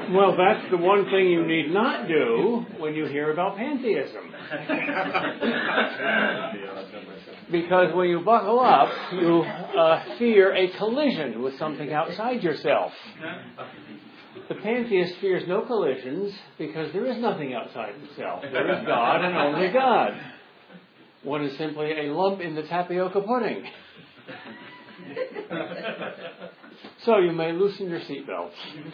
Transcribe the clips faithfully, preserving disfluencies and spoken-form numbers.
Well, that's the one thing you need not do when you hear about pantheism. Because when you buckle up, you uh, fear a collision with something outside yourself. The pantheist fears no collisions because there is nothing outside himself. There is God and only God. One is simply a lump in the tapioca pudding. So you may loosen your seatbelts.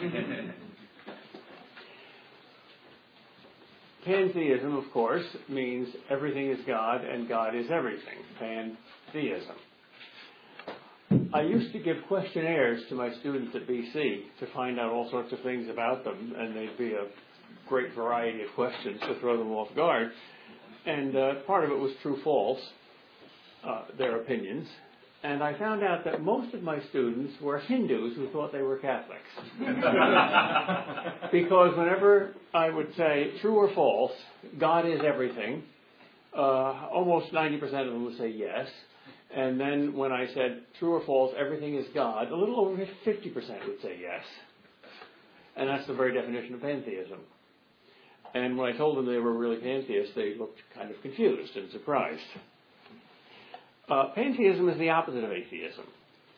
Pantheism, of course, means everything is God and God is everything. Pantheism. I used to give questionnaires to my students at B C to find out all sorts of things about them, and they'd be a great variety of questions to throw them off guard. And uh, part of it was true-false, uh, their opinions. And I found out that most of my students were Hindus who thought they were Catholics. Because whenever I would say true or false, God is everything, uh, almost ninety percent of them would say yes. And then when I said true or false, everything is God, a little over fifty percent would say yes. And that's the very definition of pantheism. And when I told them they were really pantheists, they looked kind of confused and surprised. Uh, pantheism is the opposite of atheism.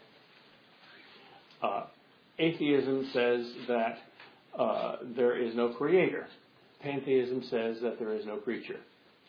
Uh, atheism says that uh, there is no creator. Pantheism says that there is no creature.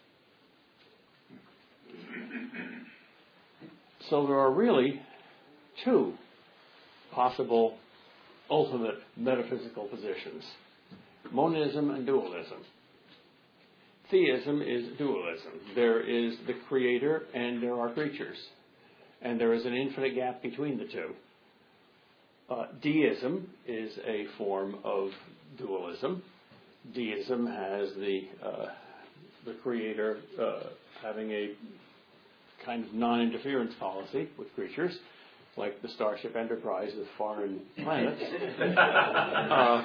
So there are really two possible ultimate metaphysical positions: monism and dualism. Theism is dualism. There is the creator and there are creatures. And there is an infinite gap between the two. Uh, deism is a form of dualism. Deism has the, uh, the creator uh, having a kind of non-interference policy with creatures, like the Starship Enterprise with foreign planets. uh,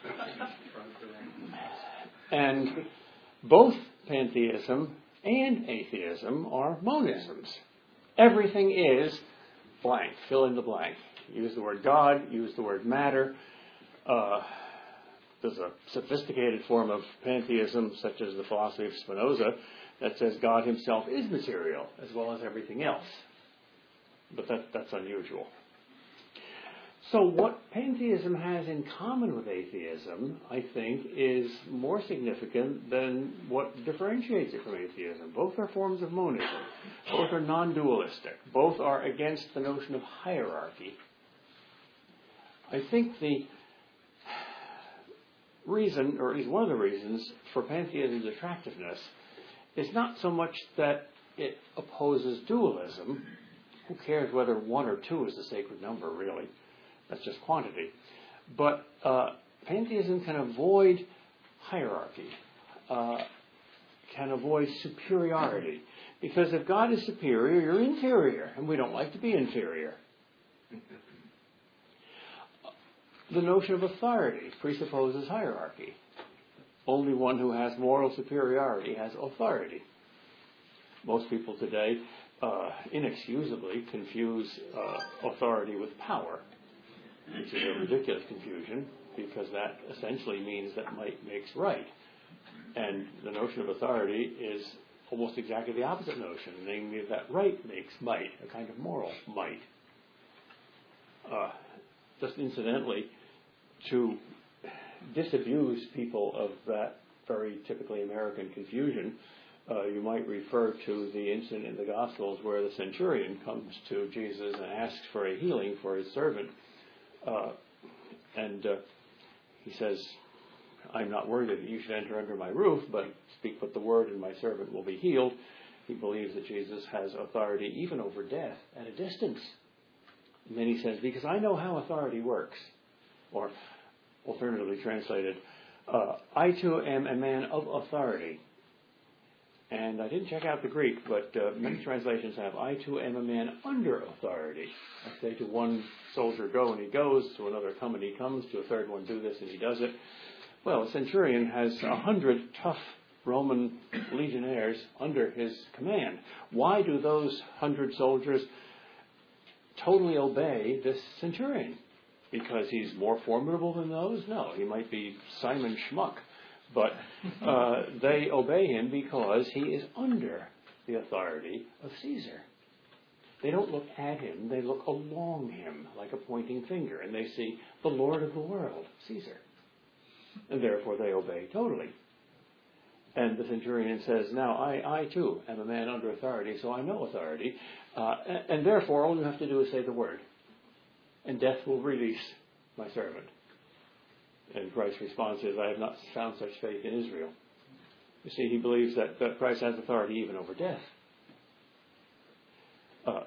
and both pantheism and atheism are monisms. Everything is blank. Fill in the blank. Use the word God, use the word matter. Uh, there's a sophisticated form of pantheism, such as the philosophy of Spinoza, that says God himself is material, as well as everything else. But that, that's unusual. So what pantheism has in common with atheism, I think, is more significant than what differentiates it from atheism. Both are forms of monism. Both are non-dualistic. Both are against the notion of hierarchy. I think the reason, or at least one of the reasons, for pantheism's attractiveness is not so much that it opposes dualism. Who cares whether one or two is the sacred number, really? That's just quantity. But uh, pantheism can avoid hierarchy, uh, can avoid superiority. Because if God is superior, you're inferior, and we don't like to be inferior. The notion of authority presupposes hierarchy. Only one who has moral superiority has authority. Most people today uh, inexcusably confuse uh, authority with power, which is a ridiculous confusion, because that essentially means that might makes right. And the notion of authority is almost exactly the opposite notion, namely that right makes might, a kind of moral might. Uh, just incidentally, to disabuse people of that very typically American confusion, uh, you might refer to the incident in the Gospels where the centurion comes to Jesus and asks for a healing for his servant. Uh, and uh, he says, I'm not worthy that you should enter under my roof, but speak but the word and my servant will be healed. He believes that Jesus has authority even over death at a distance. And then he says, because I know how authority works. Or alternatively translated, uh, I too am a man of authority. And I didn't check out the Greek, but uh, many translations have, I too am a man under authority. I say to one soldier, go, and he goes. To another, come, and he comes. To a third one, do this, and he does it. Well, a centurion has a hundred tough Roman legionnaires under his command. Why do those hundred soldiers totally obey this centurion? because he's more formidable than those? No, he might be Simon Schmuck. But uh, they obey him because he is under the authority of Caesar. They don't look at him, they look along him like a pointing finger, and they see the Lord of the world, Caesar. And therefore they obey totally. And the centurion says, now I, I too am a man under authority, so I know authority, uh, and, and therefore all you have to do is say the word, and death will release my servant. And Christ's response is, I have not found such faith in Israel. You see, he believes that, that Christ has authority even over death. Uh,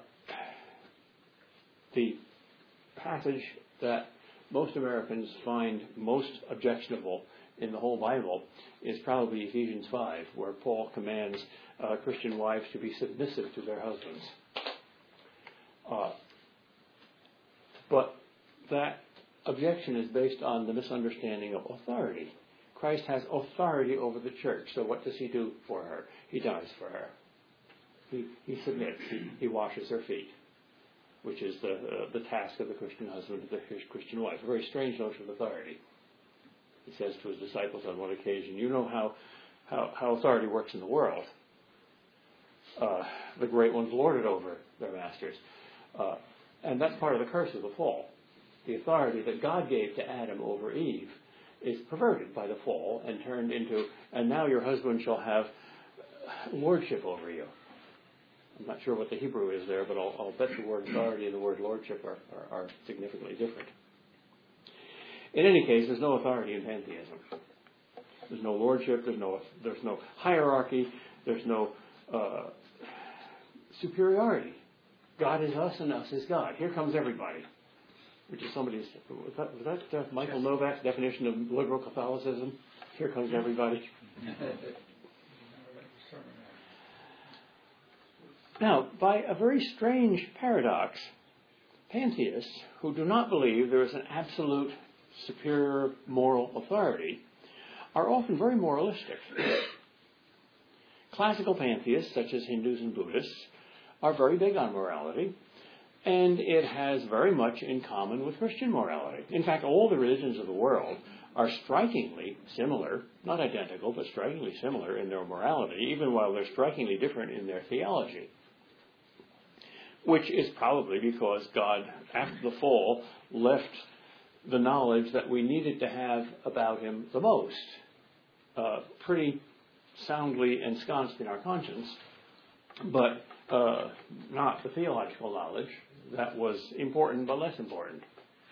the passage that most Americans find most objectionable in the whole Bible is probably Ephesians five, where Paul commands uh, Christian wives to be submissive to their husbands. Uh, but that objection is based on the misunderstanding of authority. Christ has authority over the church, so what does he do for her? He dies for her. He, he submits. He, he washes her feet, which is the uh, the task of the Christian husband, the Christian wife. A very strange notion of authority. He says to his disciples on one occasion, you know how, how, how authority works in the world. Uh, the great ones lord it over their masters. Uh, and that's part of the curse of the fall. The authority that God gave to Adam over Eve is perverted by the fall and turned into, and now your husband shall have lordship over you. I'm not sure what the Hebrew is there, but I'll, I'll bet the word authority and the word lordship are, are, are significantly different. In any case, there's no authority in pantheism. There's no lordship, there's no, there's no hierarchy, there's no uh, superiority. God is us and us is God. Here comes everybody. Which is somebody's, was that, was that uh, Michael Novak's definition of liberal Catholicism? Here comes everybody. Now, by a very strange paradox, pantheists who do not believe there is an absolute superior moral authority are often very moralistic. Classical pantheists, such as Hindus and Buddhists, are very big on morality, and it has very much in common with Christian morality. In fact, all the religions of the world are strikingly similar, not identical, but strikingly similar in their morality, even while they're strikingly different in their theology. Which is probably because God, after the fall, left the knowledge that we needed to have about him the most uh, pretty soundly ensconced in our conscience, but uh, not the theological knowledge that was important but less important.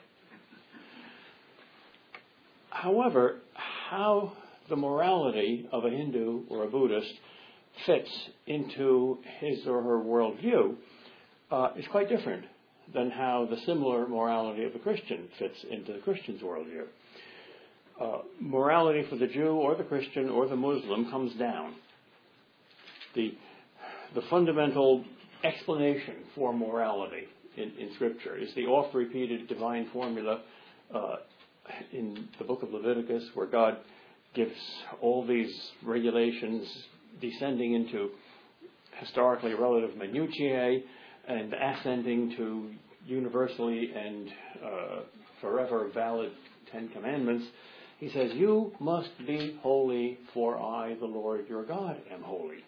However, how the morality of a Hindu or a Buddhist fits into his or her worldview uh, is quite different than how the similar morality of the Christian fits into the Christian's worldview. Uh, morality for the Jew or the Christian or the Muslim comes down. The, the fundamental explanation for morality in, in Scripture is the oft-repeated divine formula uh, in the book of Leviticus, where God gives all these regulations descending into historically relative minutiae and ascending to universally and uh, forever valid Ten Commandments. He says, you must be holy, for I, the Lord your God, am holy.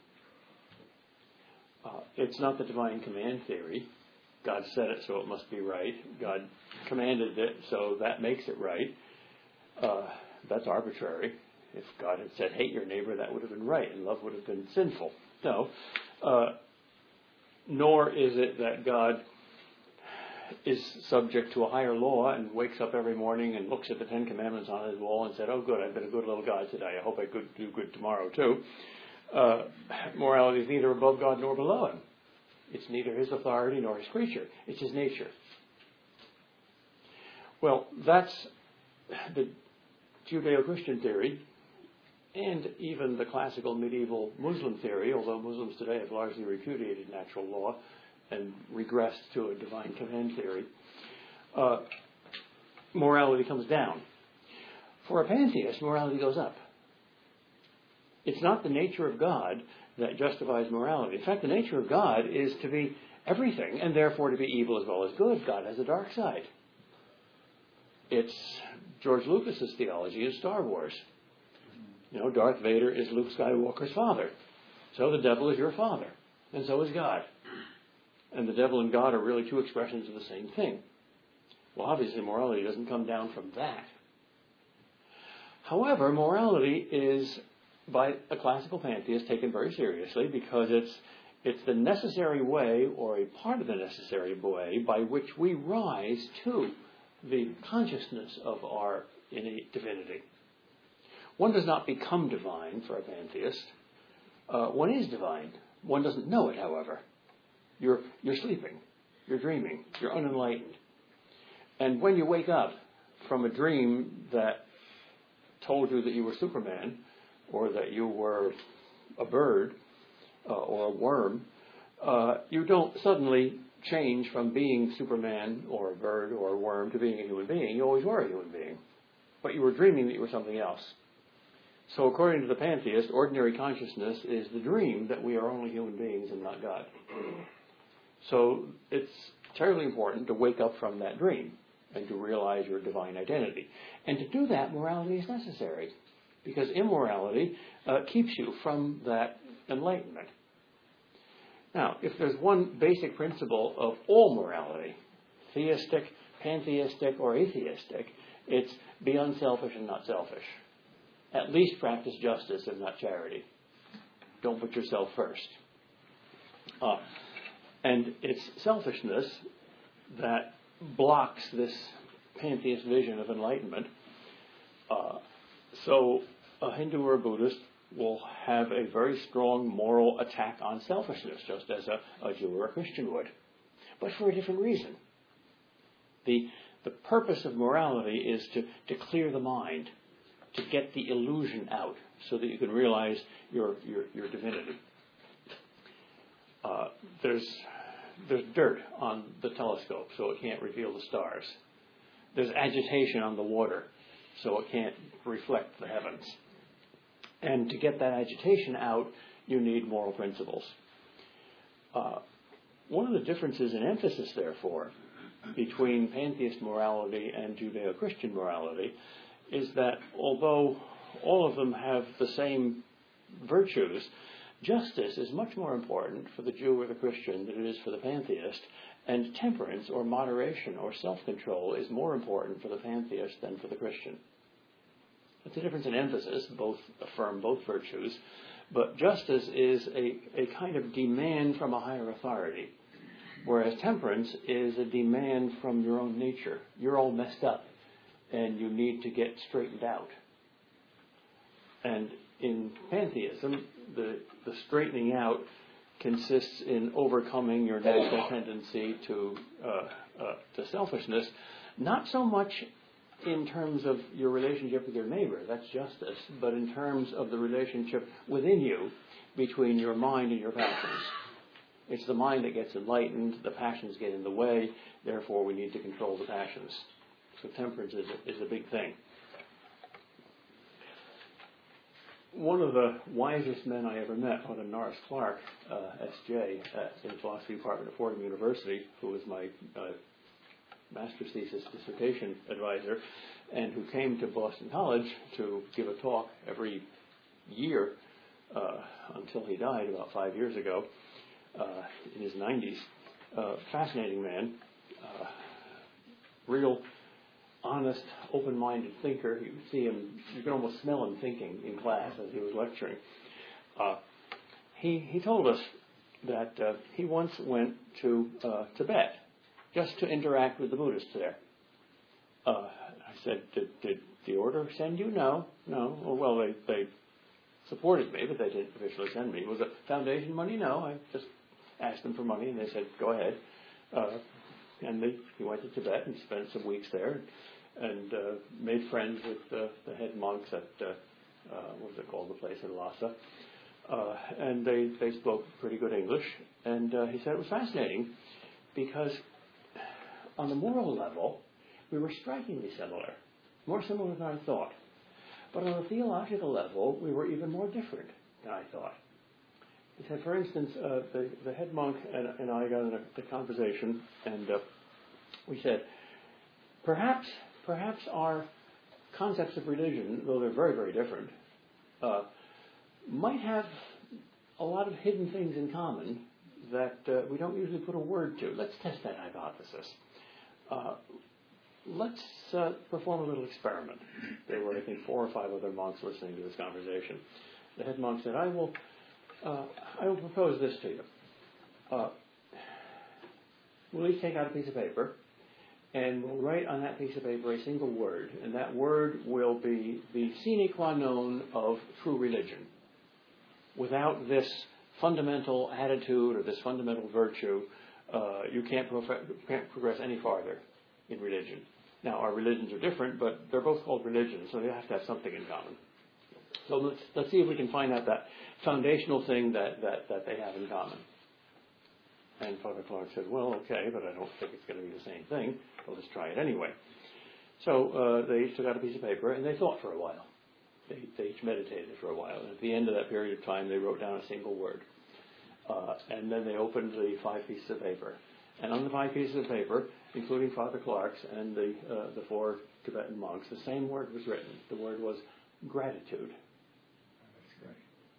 Uh, it's not the divine command theory. God said it, so it must be right. God commanded it, so that makes it right. Uh, that's arbitrary. If God had said, hate your neighbor, that would have been right, and love would have been sinful. No. Uh, nor is it that God is subject to a higher law and wakes up every morning and looks at the Ten Commandments on his wall and said, oh, good, I've been a good little guy today. I hope I could do good tomorrow, too. Uh, morality is neither above God nor below him. It's neither his authority nor his creature. It's his nature. Well, that's the Judeo-Christian theory, and even the classical medieval Muslim theory, although Muslims today have largely repudiated natural law and regressed to a divine command theory. Uh, morality comes down. For a pantheist, morality goes up. It's not the nature of God that justifies morality. In fact, the nature of God is to be everything, and therefore to be evil as well as good. God has a dark side. it's George Lucas's theology in Star Wars. You know, Darth Vader is Luke Skywalker's father. So the devil is your father. And so is God. And the devil and God are really two expressions of the same thing. Well, obviously, morality doesn't come down from that. However, morality is, by a classical pantheist, taken very seriously because it's it's the necessary way, or a part of the necessary way, by which we rise to the consciousness of our innate divinity. One does not become divine for a pantheist. Uh, one is divine. One doesn't know it, however. You're, you're sleeping. You're dreaming. You're unenlightened. And when you wake up from a dream that told you that you were Superman, or that you were a bird, uh, or a worm, uh, you don't suddenly change from being Superman, or a bird, or a worm, to being a human being. You always were a human being. But you were dreaming that you were something else. So according to the pantheist, ordinary consciousness is the dream that we are only human beings and not God. So it's terribly important to wake up from that dream and to realize your divine identity. And to do that, morality is necessary, because immorality uh, keeps you from that enlightenment. Now, if there's one basic principle of all morality, theistic, pantheistic, or atheistic, it's be unselfish and not selfish. At least practice justice and not charity. Don't put yourself first. Uh, and it's selfishness that blocks this pantheist vision of enlightenment. Uh, so a Hindu or a Buddhist will have a very strong moral attack on selfishness, just as a, a Jew or a Christian would, but for a different reason. The, the purpose of morality is to, to clear the mind, to get the illusion out so that you can realize your, your, your divinity. Uh, there's, there's dirt on the telescope, so it can't reveal the stars. There's agitation on the water, so it can't reflect the heavens. And to get that agitation out, you need moral principles. Uh, one of the differences in emphasis, therefore, between pantheist morality and Judeo-Christian morality is that although all of them have the same virtues, justice is much more important for the Jew or the Christian than it is for the pantheist, and temperance or moderation or self-control is more important for the pantheist than for the Christian. It's a difference in emphasis. Both affirm both virtues, but justice is a, a kind of demand from a higher authority, whereas temperance is a demand from your own nature. You're all messed up, and you need to get straightened out. And in pantheism, the, the straightening out consists in overcoming your natural tendency to uh, uh, to selfishness, not so much in terms of your relationship with your neighbor, that's justice, but in terms of the relationship within you between your mind and your passions. It's the mind that gets enlightened, the passions get in the way, therefore we need to control the passions. So temperance is a, is a big thing. One of the wisest men I ever met, Father Norris Clark, uh, S J, at, in the philosophy department at Fordham University, who was my uh, master's thesis dissertation advisor, and who came to Boston College to give a talk every year uh, until he died about five years ago, uh, in his nineties. Uh, fascinating man, uh, real honest, open-minded thinker. You could see him, you could almost smell him thinking in class as he was lecturing. Uh, he, he told us that uh, he once went to uh, Tibet just to interact with the Buddhists there. Uh, I said, did, did the order send you? No, no. Well, they, they supported me, but they didn't officially send me. Was it foundation money? No, I just asked them for money, and they said, go ahead. Uh, and they, he went to Tibet and spent some weeks there, and uh, made friends with uh, the head monks at, uh, uh, what was it called, the place in Lhasa. Uh, and they, they spoke pretty good English. And uh, he said it was fascinating because on the moral level, we were strikingly similar, more similar than I thought. But on a theological level, we were even more different than I thought. He said, for instance, uh, the, the head monk and, and I got in a, a conversation, and uh, we said, perhaps, perhaps our concepts of religion, though they're very, very different, uh, might have a lot of hidden things in common that uh, we don't usually put a word to. Let's test that hypothesis. Uh, let's uh, perform a little experiment. There were, I think, four or five other monks listening to this conversation. The head monk said, I will, uh, I will propose this to you. Uh, we'll each take out a piece of paper, and we'll write on that piece of paper a single word, and that word will be the sine qua non of true religion. Without this fundamental attitude or this fundamental virtue, uh, you can't, prof- can't progress any farther in religion. Now, our religions are different, but they're both called religions, so they have to have something in common. So let's, let's see if we can find out that foundational thing that, that, that they have in common. And Father Clark said, well, okay, but I don't think it's going to be the same thing. Well, let's try it anyway. So uh, they each took out a piece of paper, and they thought for a while. They, they each meditated for a while. And at the end of that period of time, they wrote down a single word. Uh, and then they opened the five pieces of paper. And on the five pieces of paper, including Father Clark's and the, uh, the four Tibetan monks, the same word was written. The word was gratitude. That's great.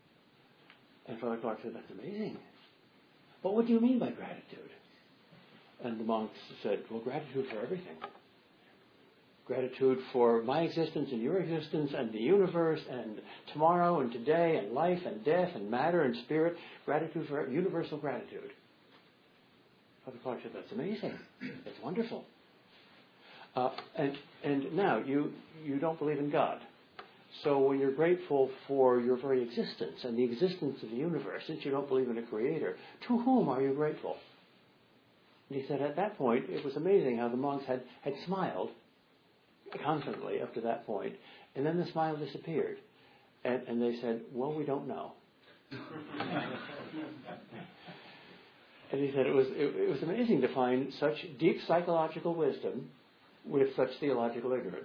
And Father Clark said, that's amazing. But what do you mean by gratitude? And the monks said, well, gratitude for everything. Gratitude for my existence and your existence and the universe and tomorrow and today and life and death and matter and spirit. Gratitude for universal gratitude. Father Clark said, that's amazing. It's wonderful. Uh, and and now, you, you don't believe in God. So when you're grateful for your very existence and the existence of the universe, since you don't believe in a creator, to whom are you grateful? And he said at that point, it was amazing how the monks had, had smiled confidently up to that point, and then the smile disappeared. And, and they said, well, we don't know. And he said it was, it, it was amazing to find such deep psychological wisdom with such theological ignorance.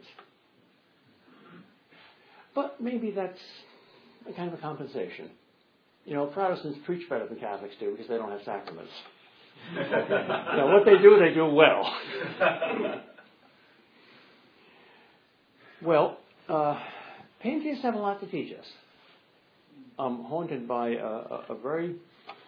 But maybe that's a kind of a compensation. You know, Protestants preach better than Catholics do because they don't have sacraments. You know, what they do, they do well. Well, uh, pantheists have a lot to teach us. I'm haunted by a, a, a very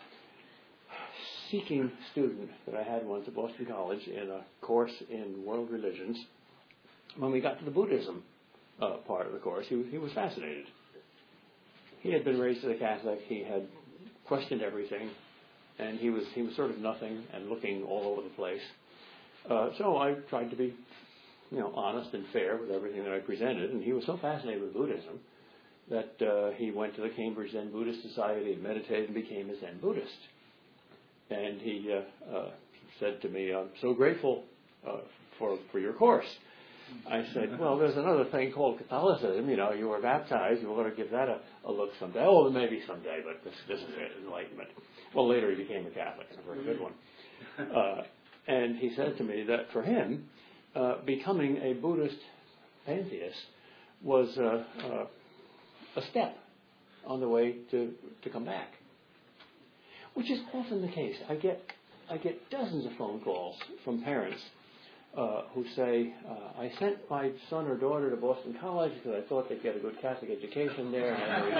seeking student that I had once at Boston College in a course in world religions. When we got to the Buddhism uh, part of the course, he, he was fascinated. He had been raised as a Catholic. He had questioned everything, and he was he was sort of nothing and looking all over the place. Uh, so I tried to be, you know, honest and fair with everything that I presented, and he was so fascinated with Buddhism that uh, he went to the Cambridge Zen Buddhist Society and meditated and became a Zen Buddhist. And he uh, uh, said to me, I'm so grateful uh, for, for your course. I said, well, there's another thing called Catholicism. You know, you were baptized. You ought to give that a, a look someday. Oh, maybe someday, but this, this is it, enlightenment. Well, later he became a Catholic, and a very good one. Uh, and he said to me that for him, uh, becoming a Buddhist pantheist was uh, uh, a step on the way to, to come back. Which is often the case. I get I get dozens of phone calls from parents uh, who say, uh, I sent my son or daughter to Boston College because I thought they'd get a good Catholic education there. And as a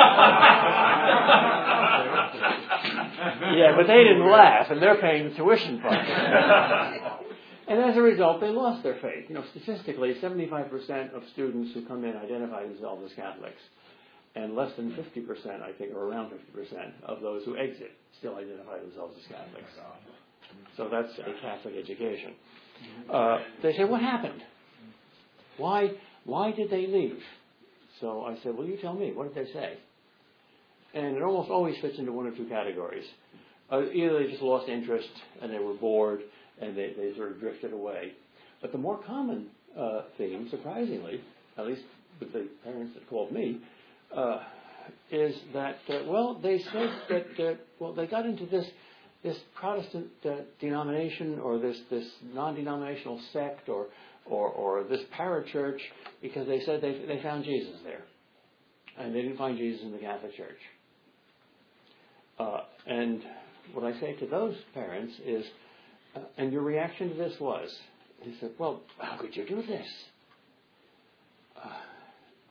result, yeah, but they didn't laugh, and they're paying the tuition fund. And as a result, they lost their faith. You know, statistically, seventy-five percent of students who come in identify themselves as Catholics. And less than fifty percent, I think, or around fifty percent of those who exit still identify themselves as Catholics. So that's a Catholic education. Uh, they say, what happened? Why, why did they leave? So I said, well, you tell me. What did they say? And it almost always fits into one or two categories. Uh, either they just lost interest and they were bored and they, they sort of drifted away. But the more common uh, theme, surprisingly, at least with the parents that called me, Uh, is that, uh, well, they said that, uh, well, they got into this this Protestant uh, denomination or this, this non-denominational sect or, or, or this parachurch because they said they, they found Jesus there. And they didn't find Jesus in the Catholic Church. Uh, and what I say to those parents is, uh, and your reaction to this was, he said, well, how could you do this?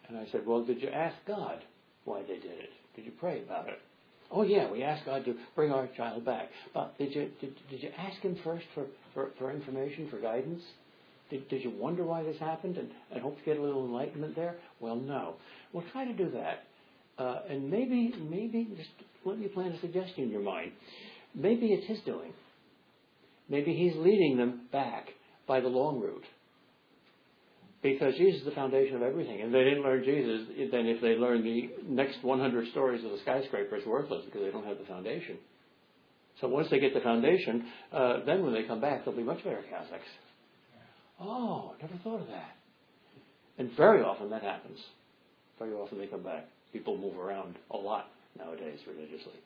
And I said, well, did you ask God why they did it? Did you pray about it? Oh, yeah, we asked God to bring our child back. But did you did, did you ask him first for, for, for information, for guidance? Did, did you wonder why this happened and, and hope to get a little enlightenment there? Well, no. Well, try to do that. Uh, and maybe, maybe, just let me plant a suggestion in your mind. Maybe it's his doing. Maybe he's leading them back by the long route. Because Jesus is the foundation of everything. And if they didn't learn Jesus, then if they learn the next one hundred stories of the skyscraper, it's worthless because they don't have the foundation. So once they get the foundation, uh, then when they come back, they'll be much better Catholics. Oh, never thought of that. And very often that happens. Very often they come back. People move around a lot nowadays religiously.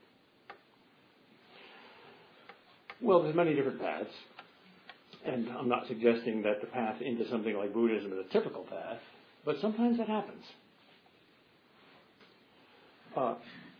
Well, there's many different paths. And I'm not suggesting that the path into something like Buddhism is a typical path, but sometimes it happens. Uh,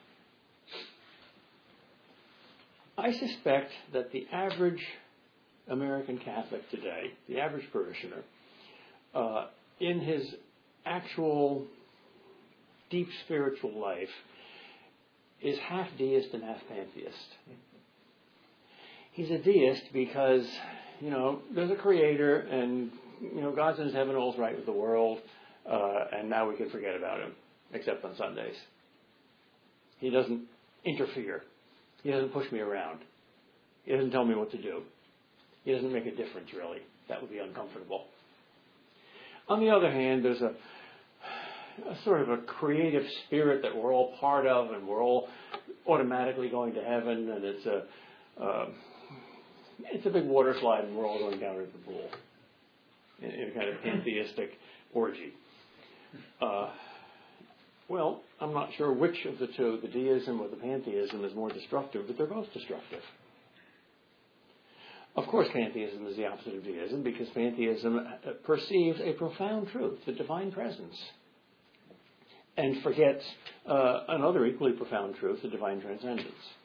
I suspect that the average American Catholic today, the average parishioner, uh, in his actual deep spiritual life, is half deist and half pantheist. He's a deist because, you know, there's a creator and, you know, God's in his heaven, all's right with the world, uh, and now we can forget about him, except on Sundays. He doesn't interfere. He doesn't push me around. He doesn't tell me what to do. He doesn't make a difference, really. That would be uncomfortable. On the other hand, there's a, a sort of a creative spirit that we're all part of, and we're all automatically going to heaven, and it's a uh, it's a big water slide, and we're all going down into the pool in, in a kind of pantheistic orgy. Uh, well, I'm not sure which of the two, the deism or the pantheism, is more destructive, but they're both destructive. Of course, pantheism is the opposite of deism, because pantheism perceives a profound truth, the divine presence, and forgets uh, another equally profound truth, the divine transcendence.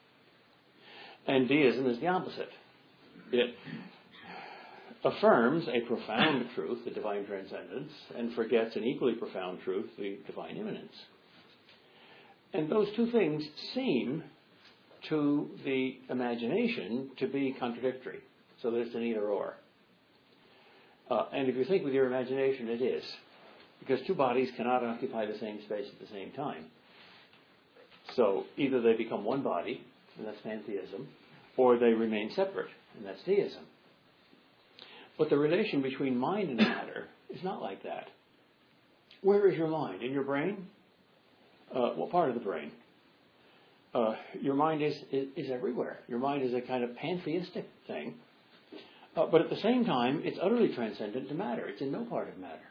And deism is the opposite. It affirms a profound truth, the divine transcendence, and forgets an equally profound truth, the divine immanence. And those two things seem to the imagination to be contradictory, so that it's an either or. Uh, and if you think with your imagination, it is, because two bodies cannot occupy the same space at the same time. So either they become one body, and that's pantheism, or they remain separate, and that's deism. But the relation between mind and matter is not like that. Where is your mind? In your brain? Uh, what part of the brain? Uh, your mind is, is, is everywhere. Your mind is a kind of pantheistic thing. Uh, but at the same time, it's utterly transcendent to matter. It's in no part of matter.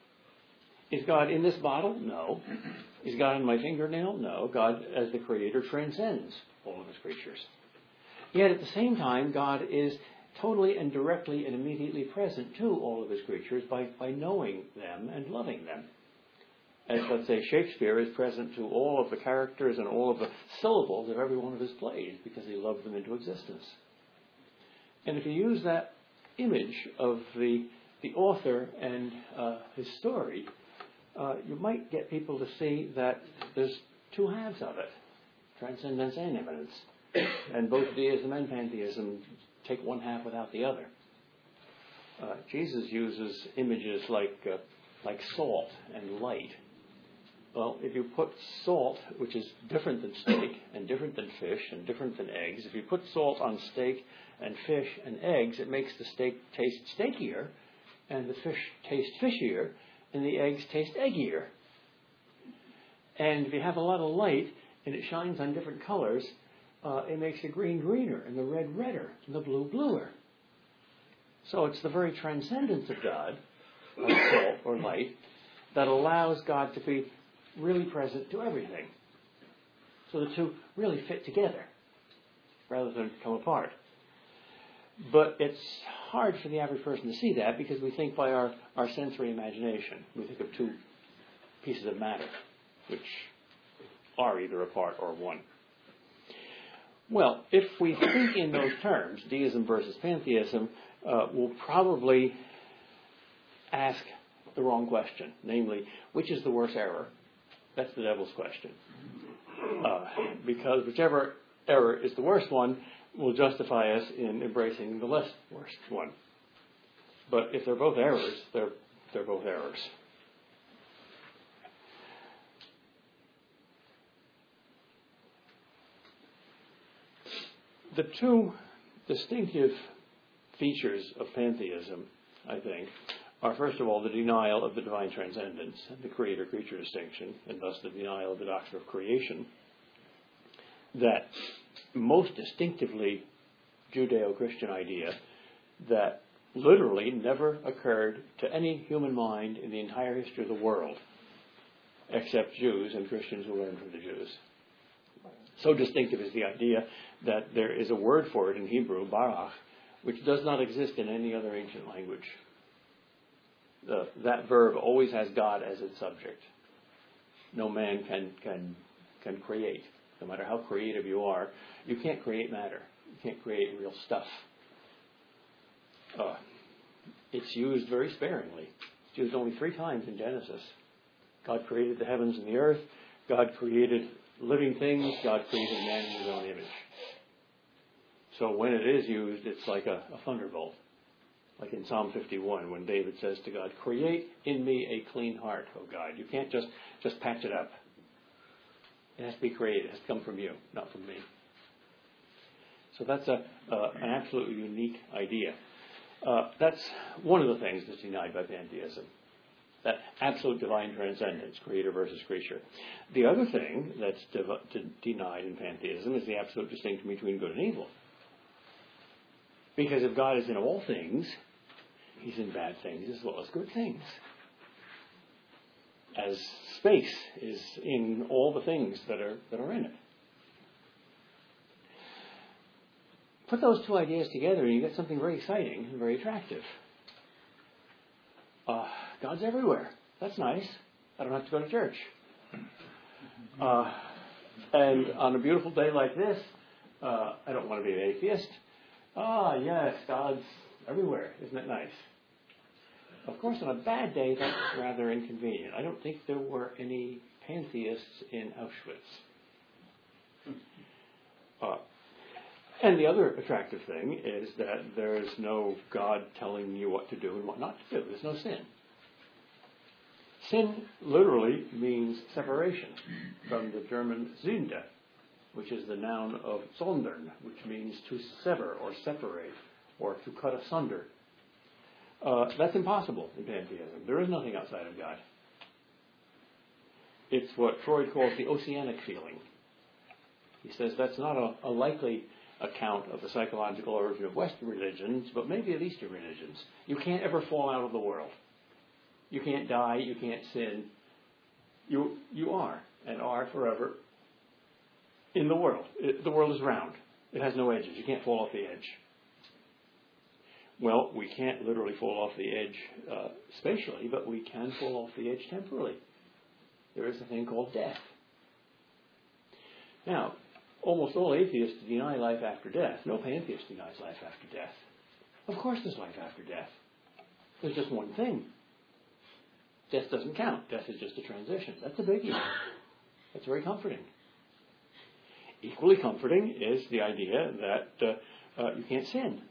Is God in this bottle? No. Is God in my fingernail? No. God, as the creator, transcends all of his creatures. Yet at the same time, God is totally and directly and immediately present to all of his creatures by, by knowing them and loving them. As, let's say, Shakespeare is present to all of the characters and all of the syllables of every one of his plays because he loved them into existence. And if you use that image of the, the author and uh, his story, uh, you might get people to see that there's two halves of it, transcendence and immanence. And both deism and pantheism take one half without the other. Uh, Jesus uses images like uh, like salt and light. Well, if you put salt, which is different than steak and different than fish and different than eggs, if you put salt on steak and fish and eggs, it makes the steak taste steakier, and the fish taste fishier, and the eggs taste eggier. And if you have a lot of light and it shines on different colors, Uh, it makes the green greener and the red redder and the blue bluer. So it's the very transcendence of God, like salt or light, that allows God to be really present to everything. So the two really fit together rather than come apart. But it's hard for the average person to see that because we think by our, our sensory imagination. We think of two pieces of matter which are either apart or one. Well, if we think in those terms, deism versus pantheism, uh, we'll probably ask the wrong question, namely, which is the worse error? That's the devil's question. Uh, because whichever error is the worst one will justify us in embracing the less worst one. But if they're both errors, they're they're both errors. The two distinctive features of pantheism, I think, are first of all the denial of the divine transcendence and the creator-creature distinction, and thus the denial of the doctrine of creation, that most distinctively Judeo-Christian idea that literally never occurred to any human mind in the entire history of the world, except Jews and Christians who learned from the Jews. So distinctive is the idea that there is a word for it in Hebrew, barach, which does not exist in any other ancient language. The, that verb always has God as its subject. No man can, can, can create. No matter how creative you are, you can't create matter. You can't create real stuff. Uh, it's used very sparingly. It's used only three times in Genesis. God created the heavens and the earth. God created living things. God created man in his own image. So when it is used, it's like a, a thunderbolt. Like in Psalm fifty-one, when David says to God, "Create in me a clean heart, O God." You can't just, just patch it up. It has to be created. It has to come from you, not from me. So that's a, uh, an absolutely unique idea. Uh, that's one of the things that's denied by pantheism. That absolute divine transcendence, creator versus creature. The other thing that's de- denied in pantheism is the absolute distinction between good and evil. Because if God is in all things, he's in bad things as well as good things. As space is in all the things that are that are in it. Put those two ideas together and you get something very exciting and very attractive. Uh, God's everywhere. That's nice. I don't have to go to church. Uh, and on a beautiful day like this, uh, I don't want to be an atheist. Ah, yes, God's everywhere. Isn't it nice? Of course, on a bad day, that's rather inconvenient. I don't think there were any pantheists in Auschwitz. Uh, and the other attractive thing is that there is no God telling you what to do and what not to do. There's no sin. Sin literally means separation, from the German Sünde, which is the noun of sondern, which means to sever or separate or to cut asunder. Uh, that's impossible in pantheism. There is nothing outside of God. It's what Freud calls the oceanic feeling. He says that's not a, a likely account of the psychological origin of Western religions, but maybe of Eastern religions. You can't ever fall out of the world. You can't die. You can't sin. You you are and are forever in the world. It, the world is round. It has no edges. You can't fall off the edge. Well, we can't literally fall off the edge uh, spatially, but we can fall off the edge temporally. There is a thing called death. Now, almost all atheists deny life after death. No pantheist denies life after death. Of course there's life after death. There's just one thing. Death doesn't count. Death is just a transition. That's a biggie. That's very comforting. Equally comforting is the idea that uh, uh, you can't sin.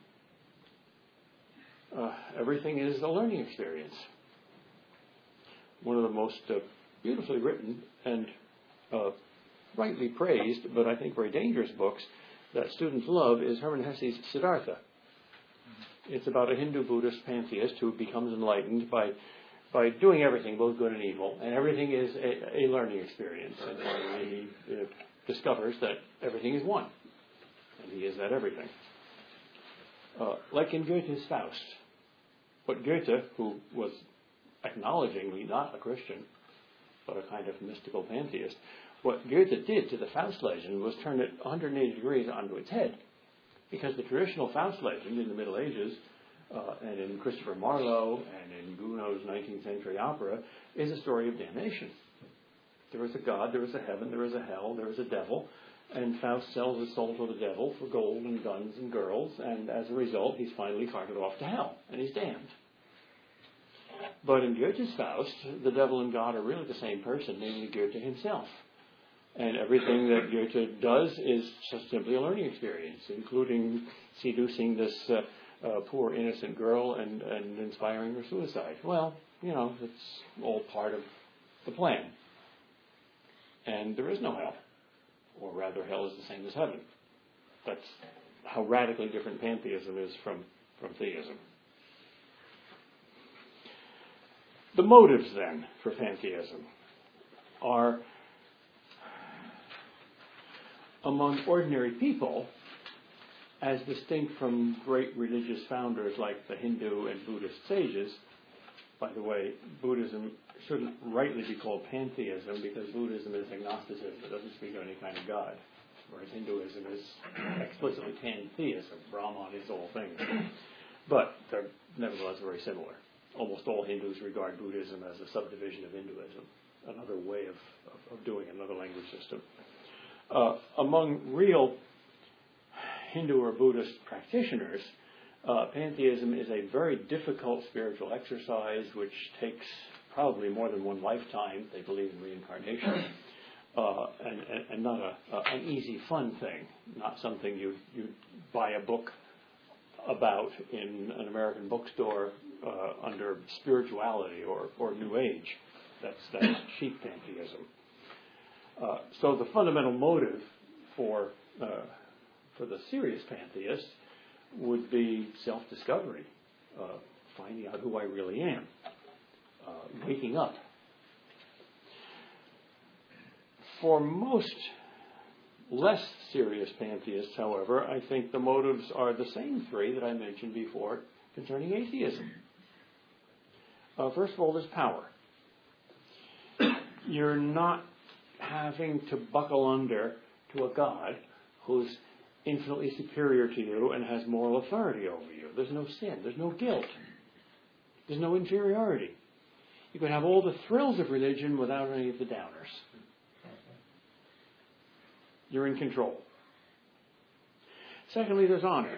Uh, everything is a learning experience. One of the most uh, beautifully written and uh, rightly praised, but I think very dangerous books that students love is Hermann Hesse's Siddhartha. It's about a Hindu-Buddhist pantheist who becomes enlightened by by doing everything, both good and evil, and everything is a, a learning experience. And he uh, discovers that everything is one, and he is that everything. Uh, like in Goethe's Faust. But Goethe, who was acknowledgingly not a Christian, but a kind of mystical pantheist, what Goethe did to the Faust legend was turn it one hundred eighty degrees onto its head. Because the traditional Faust legend in the Middle Ages, uh, and in Christopher Marlowe, and in Gounod's nineteenth century opera, is a story of damnation. There is a God, there is a heaven, there is a hell, there is a devil, and Faust sells his soul to the devil for gold and guns and girls, and as a result, he's finally carted off to hell, and he's damned. But in Goethe's Faust, the devil and God are really the same person, namely Goethe himself. And everything that Goethe does is just simply a learning experience, including seducing this uh, uh, poor innocent girl and, and inspiring her suicide. Well, you know, it's all part of the plan. And there is no hell. Or rather, hell is the same as heaven. That's how radically different pantheism is from, from theism. The motives, then, for pantheism are, among ordinary people, as distinct from great religious founders like the Hindu and Buddhist sages. By the way, Buddhism shouldn't rightly be called pantheism because Buddhism is agnosticism. It doesn't speak of any kind of God, whereas Hinduism is explicitly pantheism. Brahman is all things. But they're nevertheless very similar. Almost all Hindus regard Buddhism as a subdivision of Hinduism, another way of, of, of doing it, another language system. Uh, among real Hindu or Buddhist practitioners, uh, pantheism is a very difficult spiritual exercise which takes probably more than one lifetime. They believe in reincarnation, uh, and, and, and not a, a, an easy, fun thing, not something you, you buy a book about in an American bookstore uh, under spirituality or, or New Age. That's, that's cheap pantheism. Uh, so the fundamental motive for uh, for the serious pantheist would be self-discovery, uh, finding out who I really am, uh, waking up. For most less serious pantheists, however, I think the motives are the same three that I mentioned before concerning atheism. Uh, first of all, there's power. You're not having to buckle under to a God who's infinitely superior to you and has moral authority over you. There's no sin. There's no guilt. There's no inferiority. You can have all the thrills of religion without any of the downers. You're in control. Secondly, there's honor.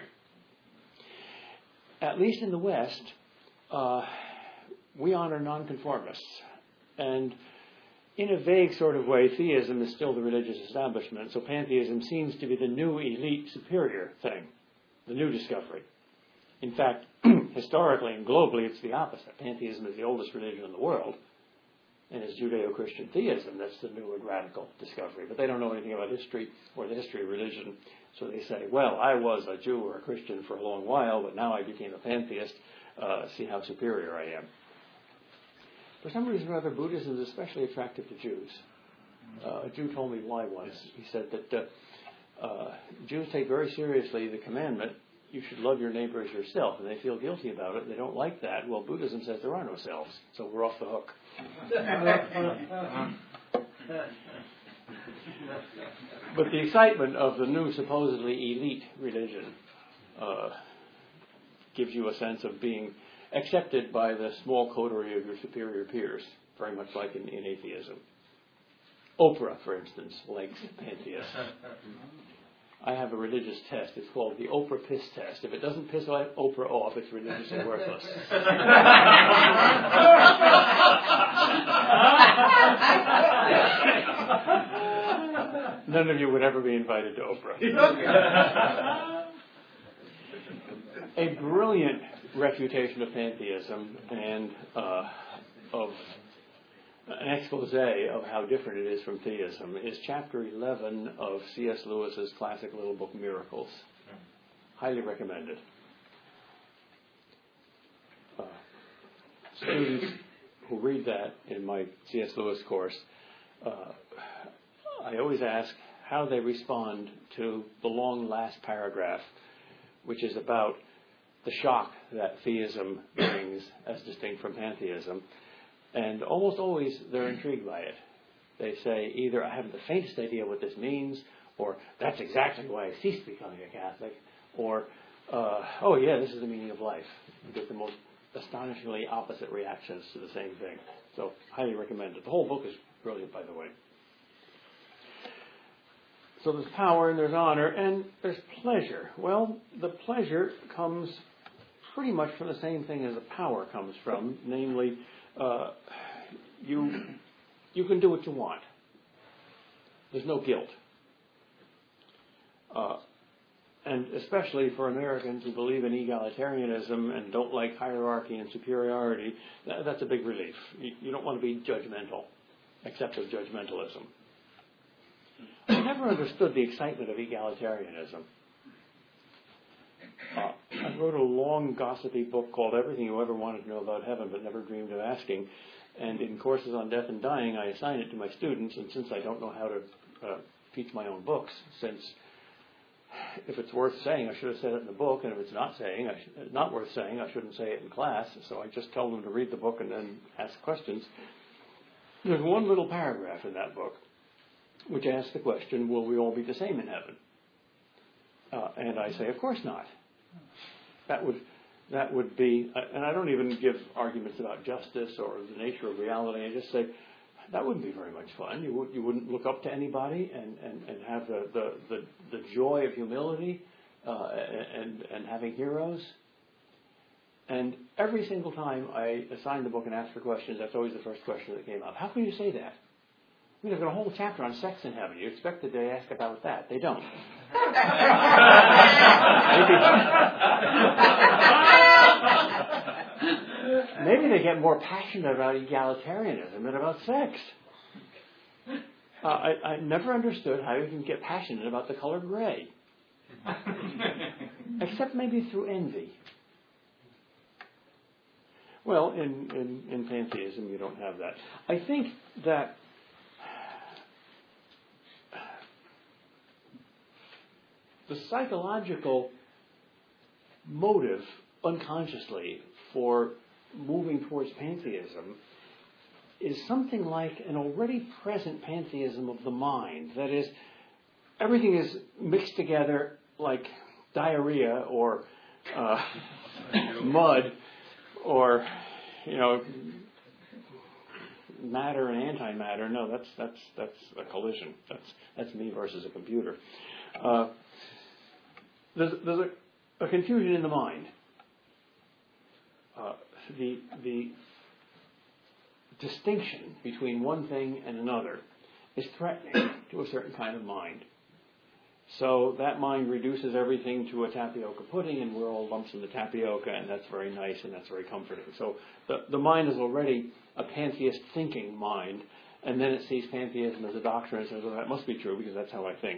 At least in the West, uh, we honor nonconformists. And in a vague sort of way, theism is still the religious establishment, so pantheism seems to be the new elite superior thing, the new discovery. In fact, historically and globally, it's the opposite. Pantheism is the oldest religion in the world, and it's Judeo-Christian theism that's the new and radical discovery. But they don't know anything about history or the history of religion, so they say, well, I was a Jew or a Christian for a long while, but now I became a pantheist. Uh, see how superior I am. For some reason or other, Buddhism is especially attractive to Jews. Uh, a Jew told me why once. He said that uh, uh, Jews take very seriously the commandment, you should love your neighbor as yourself, and they feel guilty about it. They don't like that. Well, Buddhism says there are no selves, so we're off the hook. But the excitement of the new supposedly elite religion uh, gives you a sense of being accepted by the small coterie of your superior peers, very much like in, in atheism. Oprah, for instance, likes pantheists. I have a religious test. It's called the Oprah Piss Test. If it doesn't piss Oprah off, it's religiously worthless. None of you would ever be invited to Oprah. A brilliant refutation of pantheism and uh, of an expose of how different it is from theism is chapter eleven of C S Lewis's classic little book, Miracles. Highly recommended. Uh, students who read that in my C S Lewis course, uh, I always ask how they respond to the long last paragraph, which is about the shock that theism brings as distinct from pantheism. And almost always they're intrigued by it. They say either I haven't the faintest idea what this means, or that's exactly why I ceased becoming a Catholic, or uh, oh yeah, this is the meaning of life. You get the most astonishingly opposite reactions to the same thing. So highly recommend it. The whole book is brilliant, by the way. So there's power and there's honor and there's pleasure. Well, the pleasure comes pretty much from the same thing as the power comes from, namely, uh, you you can do what you want. There's no guilt. Uh, and especially for Americans who believe in egalitarianism and don't like hierarchy and superiority, that, that's a big relief. You, you don't want to be judgmental, excessive judgmentalism. I never understood the excitement of egalitarianism. Uh, I wrote a long, gossipy book called Everything You Ever Wanted to Know About Heaven But Never Dreamed of Asking. And in courses on death and dying, I assign it to my students. And since I don't know how to uh, teach my own books, since if it's worth saying, I should have said it in the book, and if it's not saying, I sh- not worth saying, I shouldn't say it in class. So I just tell them to read the book and then ask questions. There's one little paragraph in that book which asks the question, will we all be the same in heaven? Uh, and I say, of course not. That would that would be, and I don't even give arguments about justice or the nature of reality. I just say, that wouldn't be very much fun. You, would, you wouldn't look up to anybody and, and, and have the, the, the, the joy of humility uh, and, and having heroes. And every single time I assign the book and ask for questions, that's always the first question that came up. How can you say that? I mean, they've got a whole chapter on sex in heaven. You expect that they ask about that. They don't. Maybe, maybe they get more passionate about egalitarianism than about sex. Uh, I, I never understood how you can get passionate about the color gray. Except maybe through envy. Well, in, in, in pantheism, you don't have that. I think that the psychological motive, unconsciously, for moving towards pantheism is something like an already present pantheism of the mind. That is, everything is mixed together like diarrhea or uh, mud or, you know, matter and antimatter. No, that's that's that's a collision. That's that's me versus a computer. Uh, there's there's a, a confusion in the mind. Uh, the the distinction between one thing and another is threatening to a certain kind of mind. So that mind reduces everything to a tapioca pudding, and we're all lumps in the tapioca, and that's very nice and that's very comforting. So the, the mind is already a pantheist thinking mind, and then it sees pantheism as a doctrine and says, well, that must be true because that's how I think.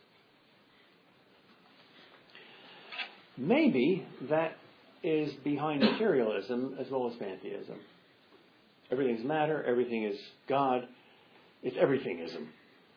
Maybe that is behind materialism as well as pantheism. Everything's matter, everything is God, it's everythingism.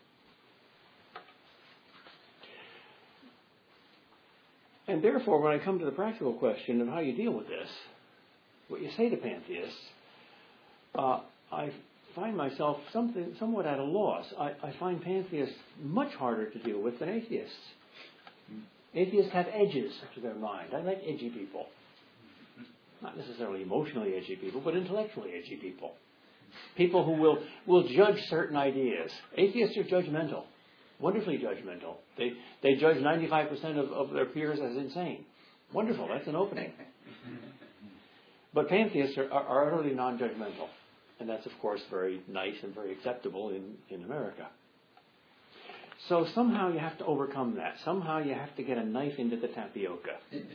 And therefore, when I come to the practical question of how you deal with this, what you say to pantheists, uh, I find myself something somewhat at a loss. I, I find pantheists much harder to deal with than atheists. Atheists have edges to their mind. I like edgy people. Not necessarily emotionally edgy people, but intellectually edgy people. People who will, will judge certain ideas. Atheists are judgmental. Wonderfully judgmental. They they judge ninety-five percent of, of their peers as insane. Wonderful, that's an opening. But pantheists are, are, are utterly non-judgmental. And that's, of course, very nice and very acceptable in, in America. So somehow you have to overcome that. Somehow you have to get a knife into the tapioca.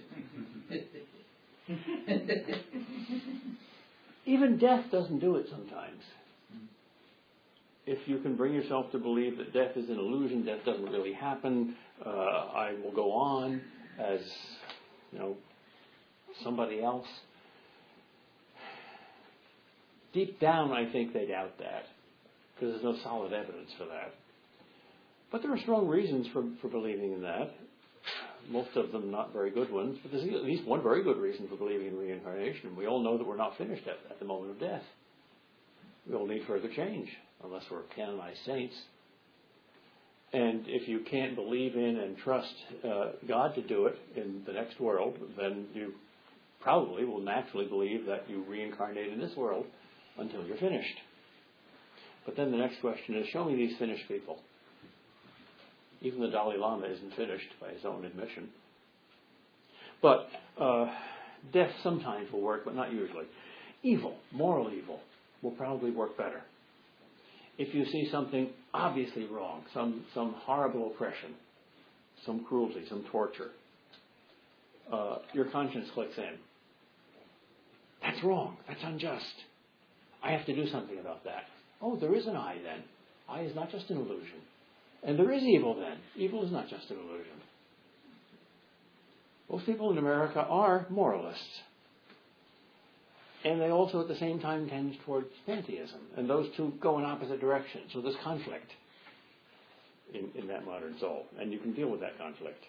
Even death doesn't do it sometimes. If you can bring yourself to believe that death is an illusion, death doesn't really happen, uh, I will go on as, you know, somebody else. Deep down, I think they doubt that, because there's no solid evidence for that. But there are strong reasons for, for believing in that. Most of them not very good ones, but there's at least one very good reason for believing in reincarnation. We all know that we're not finished at, at the moment of death. We all need further change, unless we're canonized saints. And if you can't believe in and trust uh, God to do it in the next world, then you probably will naturally believe that you reincarnate in this world until you're finished. But then the next question is, show me these finished people. Even the Dalai Lama isn't finished by his own admission. But uh, Death sometimes will work, but not usually. Evil, moral evil, will probably work better. If you see something obviously wrong, some, some horrible oppression, some cruelty, some torture, uh, your conscience clicks in. That's wrong. That's unjust. I have to do something about that. Oh, there is an I then. I is not just an illusion. And there is evil then. Evil is not just an illusion. Most people in America are moralists. And they also at the same time tend towards pantheism. And those two go in opposite directions. So there's conflict in, in that modern soul. And you can deal with that conflict.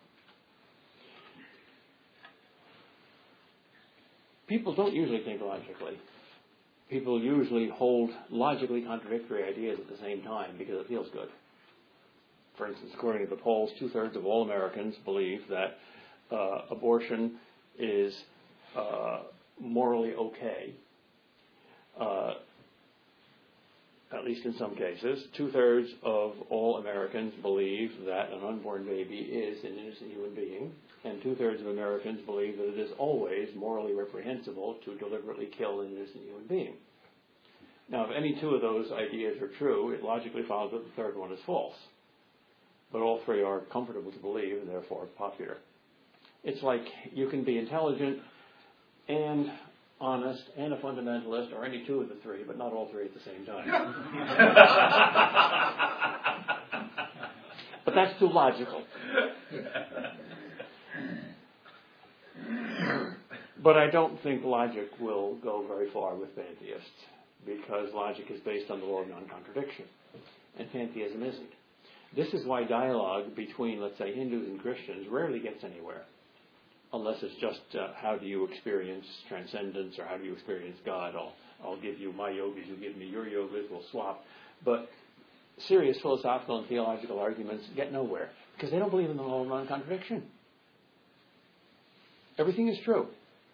People don't usually think logically. People usually hold logically contradictory ideas at the same time because it feels good. For instance, according to the polls, two-thirds of all Americans believe that uh, abortion is uh, morally okay, uh, at least in some cases. Two-thirds of all Americans believe that an unborn baby is an innocent human being, and two-thirds of Americans believe that it is always morally reprehensible to deliberately kill an innocent human being. Now, if any two of those ideas are true, it logically follows that the third one is false. But all three are comfortable to believe and therefore popular. It's like you can be intelligent and honest and a fundamentalist, or any two of the three, but not all three at the same time. But that's too logical. But I don't think logic will go very far with pantheists, because logic is based on the law of non-contradiction, and pantheism isn't. This is why dialogue between, let's say, Hindus and Christians rarely gets anywhere, unless it's just uh, how do you experience transcendence, or how do you experience God. I'll, I'll give you my yogas, you give me your yogas, we'll swap. But serious philosophical and theological arguments get nowhere, because they don't believe in the law of non-contradiction. Everything is true.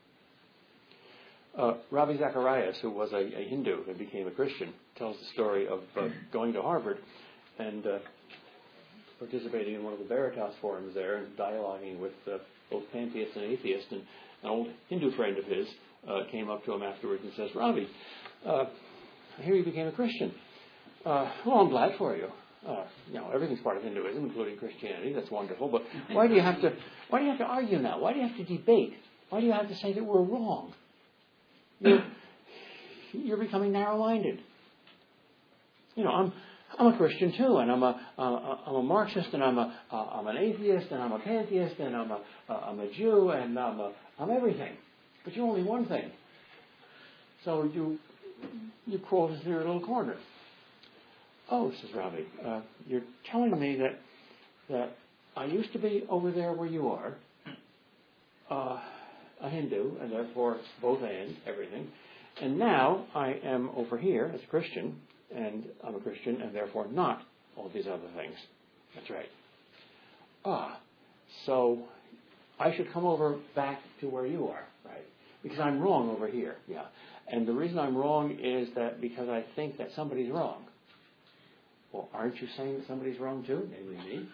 Uh, Ravi Zacharias, who was a, a Hindu and became a Christian, tells the story of uh, going to Harvard and uh, participating in one of the Veritas forums there and dialoguing with uh, both pantheists and atheists. And an old Hindu friend of his uh, came up to him afterwards and says, Ravi, uh, I hear you became a Christian. Uh, well, I'm glad for you. Uh, you know, everything's part of Hinduism, including Christianity. That's wonderful. But why do you have to? Why do you have to argue now? Why do you have to debate? Why do you have to say that we're wrong? You're, you're becoming narrow-minded. You know, I'm I'm a Christian too, and I'm a uh, I'm a Marxist, and I'm a uh, I'm an atheist, and I'm a pantheist, and I'm a uh, I'm a Jew, and I'm a I'm everything. But you're only one thing. So you you crawl into your little corner. Oh, says Ravi, uh, you're telling me that that I used to be over there where you are, uh, a Hindu, and therefore both and everything, and now I am over here as a Christian, and I'm a Christian, and therefore not all these other things. That's right. Ah, so I should come over back to where you are, right? Because I'm wrong over here, yeah. And the reason I'm wrong is that because I think that somebody's wrong. Well, aren't you saying that somebody's wrong too, namely me?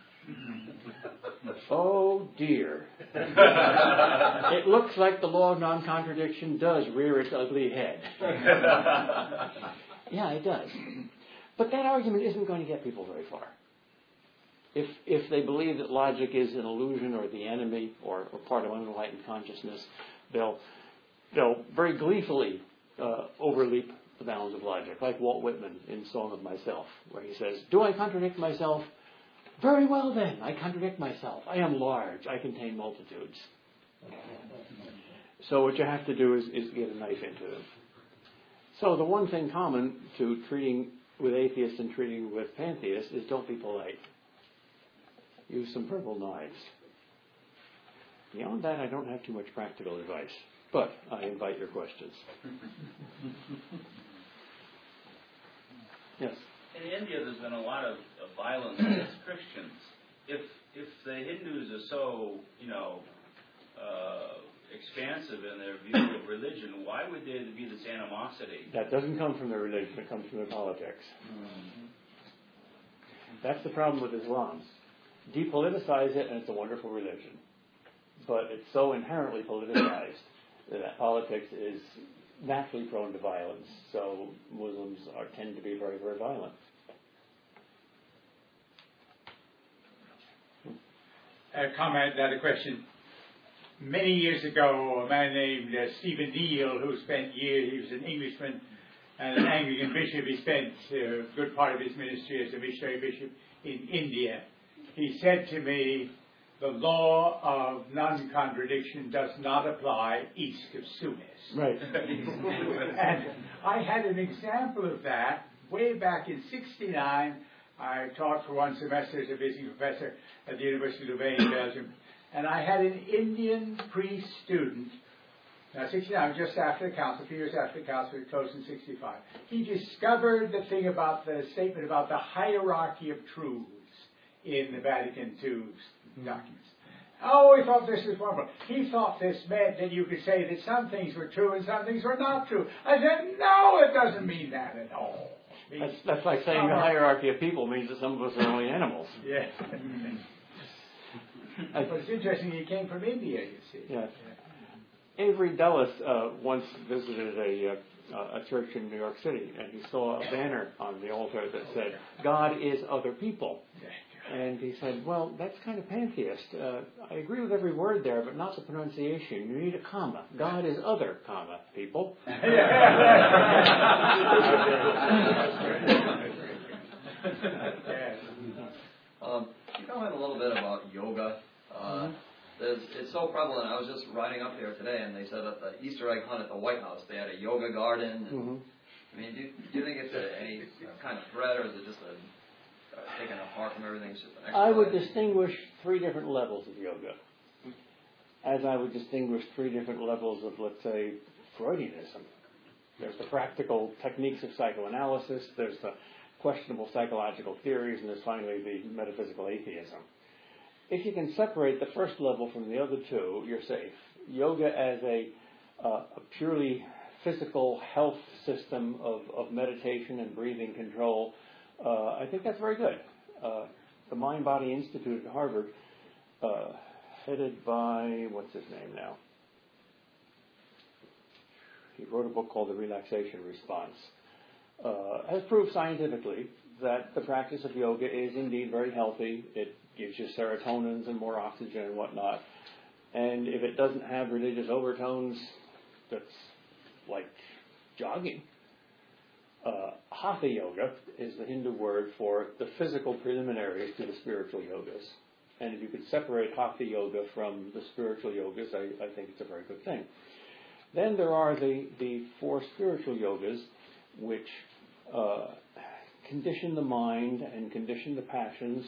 Oh, dear. It looks like the law of non-contradiction does rear its ugly head. Yeah, it does. But that argument isn't going to get people very far. If if they believe that logic is an illusion or the enemy or, or part of unenlightened consciousness, they'll, they'll very gleefully uh, overleap the bounds of logic, like Walt Whitman in Song of Myself, where he says, do I contradict myself? Very well then, I contradict myself. I am large. I contain multitudes. So what you have to do is, is get a knife into them. So the one thing common to treating with atheists and treating with pantheists is don't be polite. Use some verbal knives. Beyond that, I don't have too much practical advice, but I invite your questions. Yes? In India, there's been a lot of, of violence against Christians. If if the Hindus are so, you know, uh, expansive in their view of religion, why would there be this animosity? That doesn't come from their religion, it comes from their politics. Mm-hmm. That's the problem with Islam. Depoliticize it, and it's a wonderful religion. but it's so inherently politicized that politics is naturally prone to violence. So Muslims are tend to be very, very violent. A comment, another question. Many years ago, a man named uh, Stephen Neal, who spent years, he was an Englishman and an Anglican bishop, he spent a good part of his ministry as a missionary bishop in India. He said to me, the law of non-contradiction does not apply east of Suez. Right. And I had an example of that way back in sixty-nine. I taught for one semester as a visiting professor at the University of Louvain in Belgium. And I had an Indian priest student, now sixty-nine, just after the council, a few years after the council, it closed in sixty-five. He discovered the thing about the statement about the hierarchy of truths in the Vatican two documents. Oh, he thought this was wonderful. He thought this meant that you could say that some things were true and some things were not true. I said, no, it doesn't mean that at all. That's, that's like saying the hierarchy of people means that some of us are only animals. Yes. But it's interesting, he came from India, you see. Yeah. Avery Dulles uh, once visited a, uh, a church in New York City, and he saw a banner on the altar that said, God is other people. And he said, well, that's kind of pantheist. Uh, I agree with every word there, but not the pronunciation. You need a comma. God is other, comma, people. um, you comment a little bit about yoga. Uh, mm-hmm. there's, it's so prevalent. I was just riding up here today, and they said at the Easter egg hunt at the White House, they had a yoga garden. And, mm-hmm. I mean, do you, do you think it's a, any kind of threat, or is it just a taken apart from everything? It's just an I would distinguish three different levels of yoga. As I would distinguish three different levels of, let's say, Freudianism. There's the practical techniques of psychoanalysis, there's the questionable psychological theories, and there's finally the metaphysical atheism. If you can separate the first level from the other two, you're safe. Yoga as a, uh, a purely physical health system of, of meditation and breathing control, Uh, I think that's very good. Uh, the Mind Body Institute at Harvard, uh, headed by, what's his name now? He wrote a book called The Relaxation Response, uh, has proved scientifically that the practice of yoga is indeed very healthy. It gives you serotonins and more oxygen and whatnot. And if it doesn't have religious overtones, that's like jogging. Uh, Hatha yoga is the Hindu word for the physical preliminaries to the spiritual yogas. And if you could separate Hatha yoga from the spiritual yogas, I, I think it's a very good thing. Then there are the, the four spiritual yogas, which uh, condition the mind and condition the passions,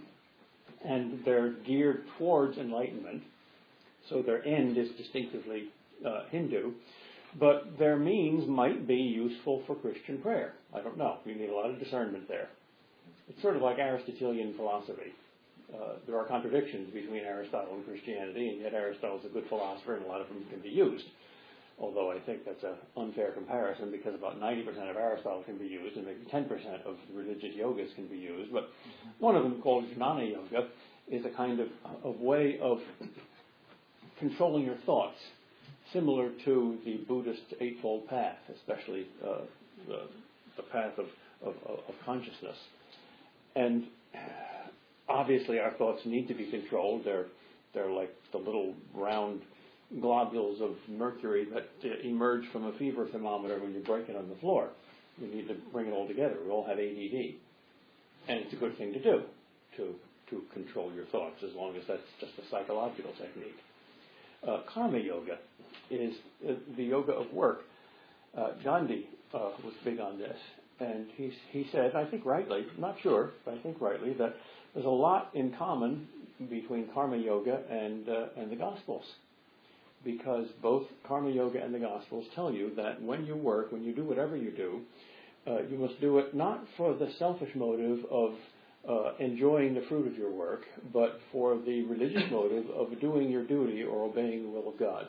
and they're geared towards enlightenment. So their end is distinctively uh, Hindu. But their means might be useful for Christian prayer. I don't know. You need a lot of discernment there. It's sort of like Aristotelian philosophy. Uh, there are contradictions between Aristotle and Christianity, and yet Aristotle's a good philosopher, and a lot of them can be used. Although I think that's an unfair comparison, because about ninety percent of Aristotle can be used, and maybe ten percent of religious yogas can be used. But one of them, called Jnana Yoga, is a kind of, of way of controlling your thoughts, similar to the Buddhist Eightfold Path, especially uh, the, the path of, of, of consciousness. And obviously our thoughts need to be controlled. They're, they're like the little round globules of mercury that uh, emerge from a fever thermometer when you break it on the floor. You need to bring it all together. We all have A D D. And it's a good thing to do, to, to control your thoughts, as long as that's just a psychological technique. Uh, karma yoga is uh, the yoga of work. Uh, Gandhi uh, was big on this, and he he said, I think rightly, not sure, but I think rightly, that there's a lot in common between karma yoga and uh, and the Gospels, because both karma yoga and the Gospels tell you that when you work, when you do whatever you do, uh, you must do it not for the selfish motive of Uh, enjoying the fruit of your work, but for the religious motive of doing your duty or obeying the will of God.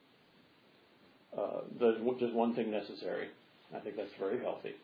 Uh, there's just one thing necessary. I think that's very healthy.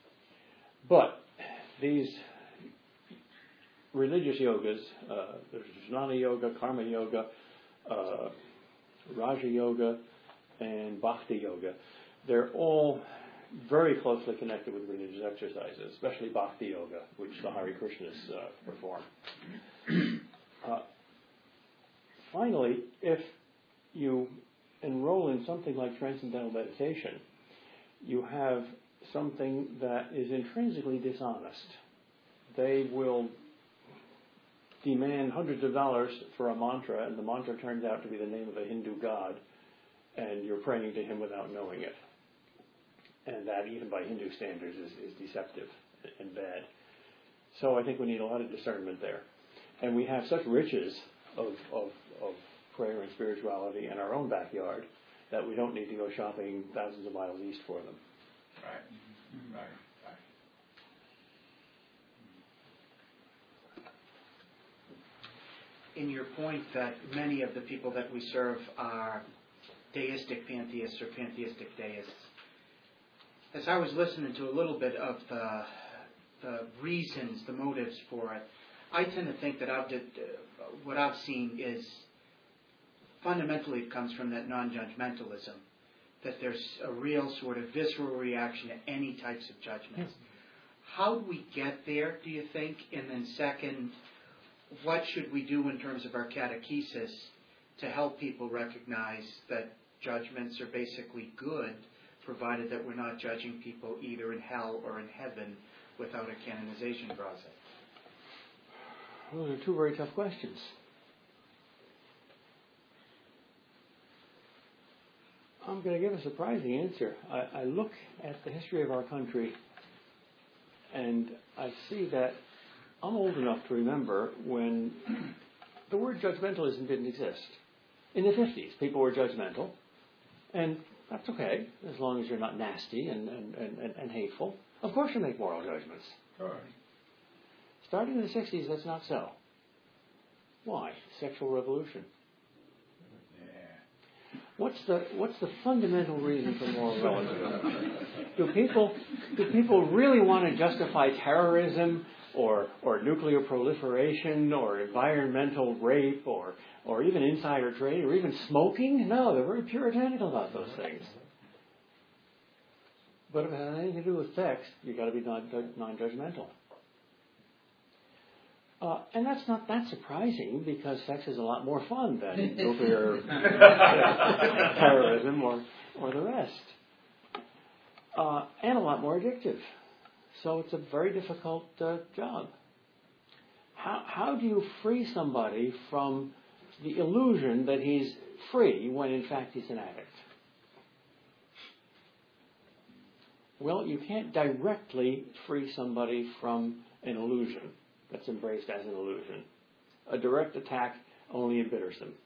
But these religious yogas, uh, there's Jnana yoga, karma yoga, uh, Raja Yoga, and Bhakti Yoga. They're all very closely connected with religious exercises, especially Bhakti Yoga, which the Hare Krishnas uh, perform. Uh, finally, if you enroll in something like transcendental meditation, you have something that is intrinsically dishonest. They will demand hundreds of dollars for a mantra, and the mantra turns out to be the name of a Hindu god, and you're praying to him without knowing it. And that, even by Hindu standards, is, is deceptive and bad. So I think we need a lot of discernment there. And we have such riches of, of, of prayer and spirituality in our own backyard that we don't need to go shopping thousands of miles east for them. Right. Right. Right. In your point that many of the people that we serve are deistic pantheists or pantheistic deists, as I was listening to a little bit of the, the reasons, the motives for it, I tend to think that I've did, uh, what I've seen is fundamentally it comes from that non-judgmentalism, that there's a real sort of visceral reaction to any types of judgments. How do we get there, do you think? And then second, what should we do in terms of our catechesis to help people recognize that judgments are basically good, provided that we're not judging people either in hell or in heaven without a canonization process? Those are two very tough questions. I'm going to give a surprising answer. I, I look at the history of our country and I see that I'm old enough to remember when the word judgmentalism didn't exist. In the fifties, people were judgmental, and that's okay, as long as you're not nasty and, and, and, and hateful. Of course you make moral judgments. Sure. Starting in the sixties, that's not so. Why? Sexual revolution. Yeah. What's the what's the fundamental reason for moral relativism? Do people do people really want to justify terrorism or or nuclear proliferation or environmental rape or or even insider trading or even smoking? No, they're very puritanical about those things. But if it has anything to do with sex, you've got to be non non-judgmental. Uh, and that's not that surprising because sex is a lot more fun than nuclear terrorism or, or the rest. Uh, and a lot more addictive. So it's a very difficult uh, job. How, how do you free somebody from the illusion that he's free when in fact he's an addict? Well, you can't directly free somebody from an illusion that's embraced as an illusion. A direct attack only embitters them.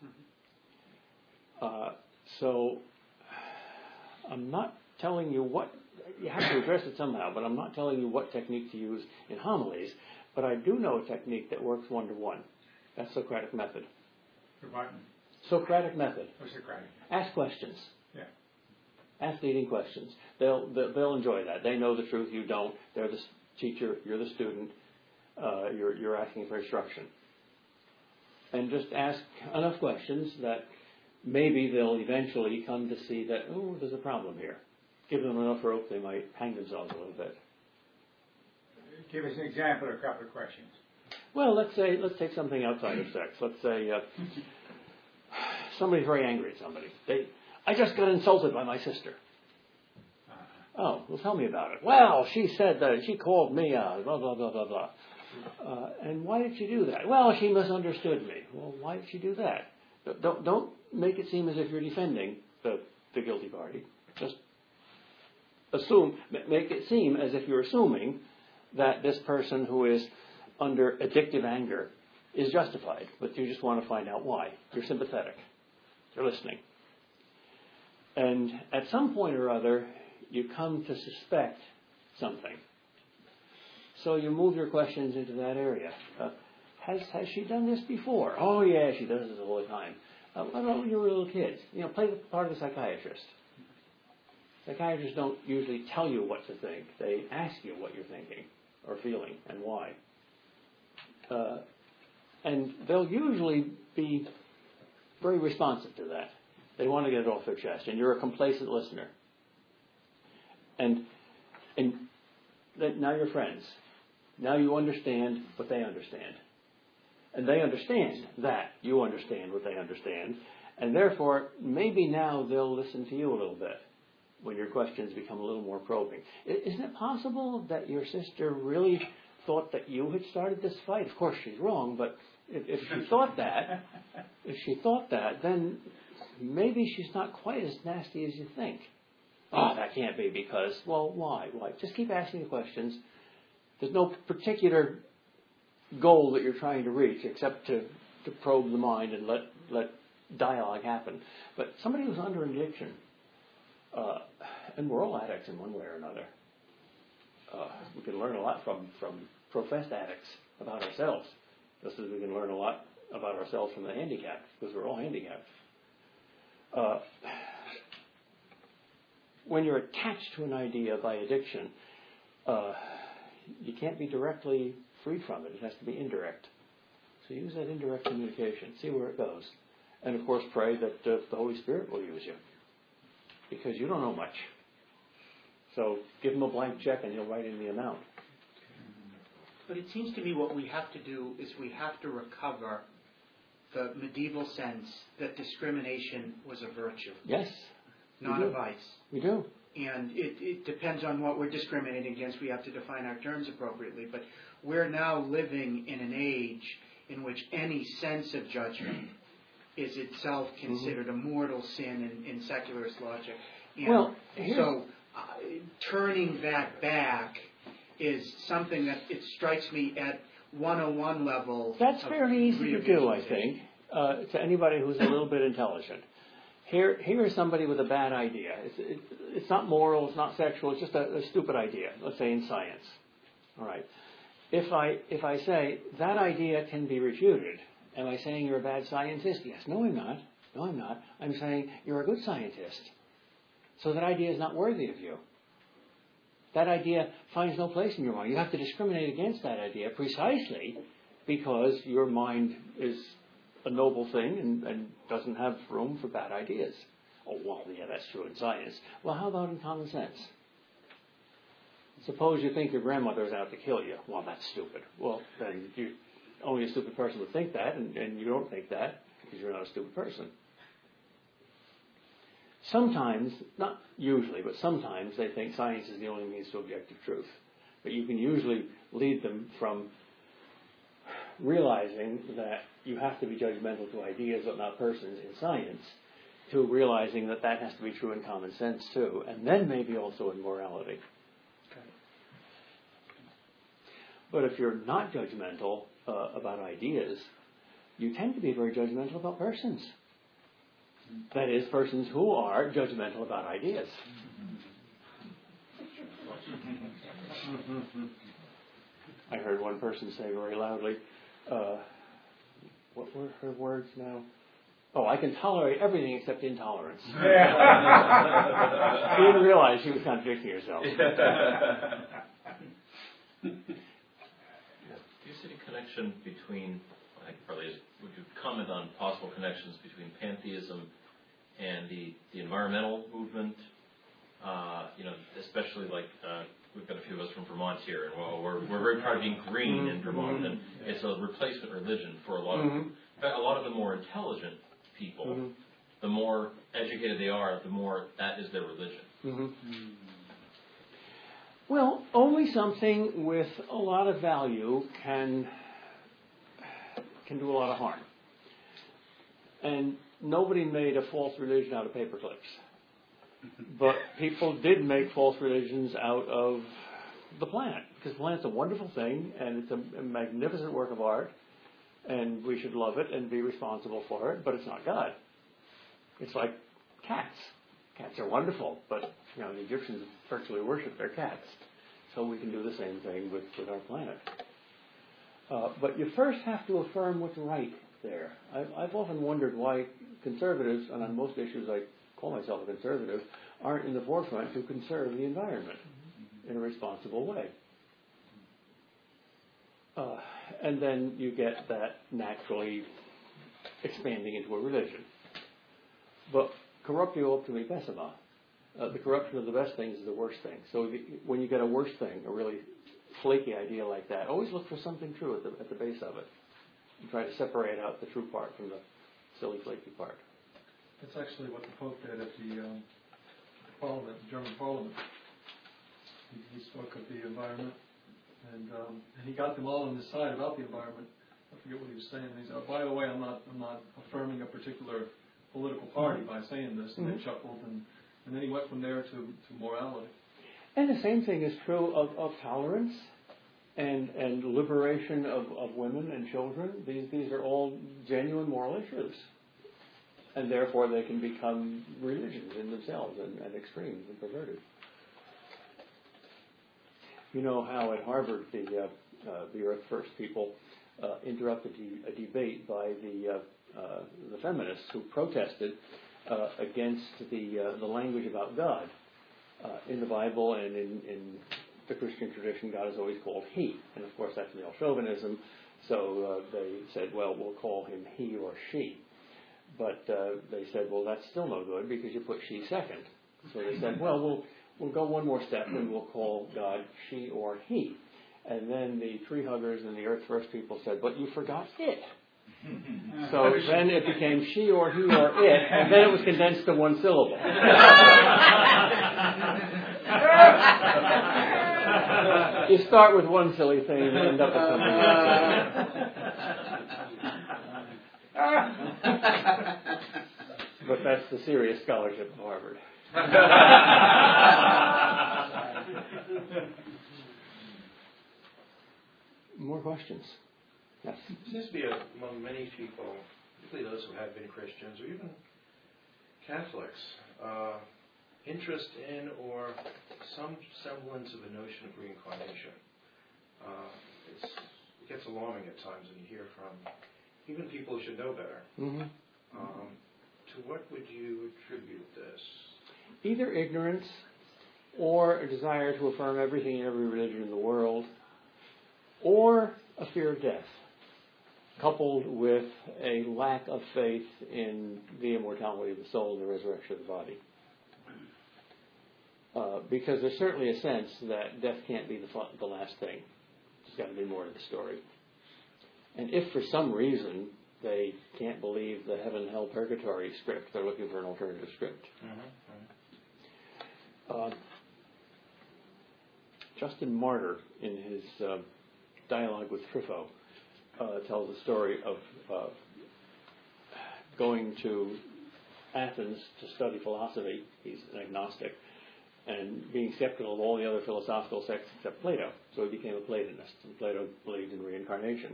Uh, so I'm not telling you what, you have to address it somehow, but I'm not telling you what technique to use in homilies, but I do know a technique that works one-to-one. That's Socratic method. The button. Socratic method. Oh, Socratic. Ask questions. Yeah. Ask leading questions. They'll, they'll they'll enjoy that. They know the truth, you don't. They're the teacher, you're the student. Uh, you're you're asking for instruction. And just ask enough questions that maybe they'll eventually come to see that, oh, there's a problem here. Give them enough rope, they might hang themselves a little bit. Give us an example of a couple of questions. Well, let's say, let's take something outside of sex. Let's say uh, somebody's very angry at somebody. They, I just got insulted by my sister. Oh, well, tell me about it. Well, she said that, she called me out, blah, blah, blah, blah, blah. Uh, and why did she do that? Well, she misunderstood me. Well, why did she do that? Don't, don't make it seem as if you're defending the, the guilty party. Just assume, make it seem as if you're assuming that this person who is under addictive anger is justified, but you just want to find out why. You're sympathetic. You're listening. And at some point or other, you come to suspect something. So you move your questions into that area. Uh, has has she done this before? Oh, yeah, she does this all the time. Uh, what about when you were little kids? You know, play the part of the psychiatrist. Psychiatrists don't usually tell you what to think. They ask you what you're thinking or feeling and why. Uh, and they'll usually be very responsive to that. They want to get it off their chest, and you're a complacent listener. And and then now you're friends. Now you understand what they understand. And they understand that you understand what they understand. And therefore, maybe now they'll listen to you a little bit when your questions become a little more probing. Isn't it possible that your sister really thought that you had started this fight? Of course, she's wrong, but if, if she thought that, if she thought that, then maybe she's not quite as nasty as you think. Oh, that can't be because, well, why? Why? Just keep asking the questions. There's no particular goal that you're trying to reach except to, to probe the mind and let, let dialogue happen. But somebody who's under addiction, uh, and we're all addicts in one way or another. Uh, we can learn a lot from, from professed addicts about ourselves, just as we can learn a lot about ourselves from the handicapped, because we're all handicapped. Uh, when you're attached to an idea by addiction, uh, you can't be directly free from it. It has to be indirect. So use that indirect communication. See where it goes. And, of course, pray that uh, the Holy Spirit will use you, because you don't know much. So give him a blank check and he'll write in the amount. But it seems to me what we have to do is we have to recover the medieval sense that discrimination was a virtue. Yes. Not a vice. We do. And it, it depends on what we're discriminating against. We have to define our terms appropriately. But we're now living in an age in which any sense of judgment is itself considered mm-hmm. a mortal sin in, in secularist logic. And well, so uh, turning that back is something that it strikes me at one oh one level. That's fairly easy to do, I think, uh, to anybody who's a little bit intelligent. Here, here is somebody with a bad idea. It's, it, it's not moral, it's not sexual, it's just a, a stupid idea, let's say in science. All right. If I, if I say, that idea can be refuted, am I saying you're a bad scientist? Yes. No, I'm not. No, I'm not. I'm saying you're a good scientist. So that idea is not worthy of you. That idea finds no place in your mind. You have to discriminate against that idea precisely because your mind is a noble thing and, and doesn't have room for bad ideas. Oh, well, yeah, that's true in science. Well, how about in common sense? Suppose you think your grandmother is out to kill you. Well, that's stupid. Well, then you, only a stupid person would think that, and, and you don't think that because you're not a stupid person. Sometimes, not usually, but sometimes they think science is the only means to objective truth. But you can usually lead them from realizing that you have to be judgmental to ideas but not persons in science to realizing that that has to be true in common sense too, and then maybe also in morality. Okay. But if you're not judgmental uh, about ideas, you tend to be very judgmental about persons. That is, persons who are judgmental about ideas. I heard one person say very loudly, uh, what were her words now? Oh, I can tolerate everything except intolerance. She didn't realize she was contradicting herself. Do you see a connection between, I think probably is, would you comment on possible connections between pantheism and the, the environmental movement? Uh, you know, especially like uh, we've got a few of us from Vermont here, and well, we're we're very proud of being green mm-hmm. in Vermont, mm-hmm. and it's a replacement religion for a lot of mm-hmm. in fact, a lot of the more intelligent people. Mm-hmm. The more educated they are, the more that is their religion. Mm-hmm. Mm-hmm. Well, only something with a lot of value can can do a lot of harm. And nobody made a false religion out of paper clips. But people did make false religions out of the planet, because the planet's a wonderful thing, and it's a, a magnificent work of art, and we should love it and be responsible for it, but it's not God. It's like cats. Cats are wonderful, but you know the Egyptians virtually worship their cats. So we can do the same thing with, with our planet. Uh, but you first have to affirm what's right there. I've, I've often wondered why conservatives, and on most issues I call myself a conservative, aren't in the forefront to conserve the environment in a responsible way. Uh, and then you get that naturally expanding into a religion. But corruptio optimi pessima. Uh, the corruption of the best things is the worst thing. So the, when you get a worse thing, a really flaky idea like that, always look for something true at the, at the base of it. And try to separate out the true part from the silly, flaky part. That's actually what the Pope did at the um, Parliament, the German Parliament. He, he spoke of the environment, and um, and he got them all on his side about the environment. I forget what he was saying. He said, oh, by the way, I'm not I'm not affirming a particular political party by saying this. And mm-hmm. they chuckled, and, and then he went from there to, to morality. And the same thing is true of, of tolerance and and liberation of, of women and children. These these are all genuine moral issues. And therefore they can become religions in themselves and, and extremes and perverted. You know how at Harvard the uh, uh, the Earth First people uh, interrupted a debate by the uh, uh, the feminists who protested uh, against the uh, the language about God. Uh, in the Bible and in, in the Christian tradition, God is always called He. And of course that's male chauvinism, so uh, they said, well, we'll call him he or she. But uh, they said, well, that's still no good because you put she second. So they said, well, we'll we'll go one more step and we'll call God she or he. And then the tree huggers and the Earth First people said, but you forgot it. So then it became she or he or it, and then it was condensed to one syllable. You start with one silly thing and end up with something else. But that's the serious scholarship of Harvard. More questions? Yes. There seems to be a, among many people, particularly those who have been Christians or even Catholics, uh, interest in or some semblance of a notion of reincarnation. Uh, it's, it gets alarming at times when you hear from even people who should know better. Mm-hmm. Um, to what would you attribute this? Either ignorance or a desire to affirm everything in every religion in the world, or a fear of death, coupled with a lack of faith in the immortality of the soul and the resurrection of the body. Uh, because there's certainly a sense that death can't be the, the last thing. There's got to be more to the story. And if for some reason they can't believe the heaven, hell, purgatory script, they're looking for an alternative script. Mm-hmm. Uh, Justin Martyr, in his uh, dialogue with Trypho, Uh, tells the story of uh, going to Athens to study philosophy. He's an agnostic, and being skeptical of all the other philosophical sects except Plato. So he became a Platonist, and Plato believed in reincarnation.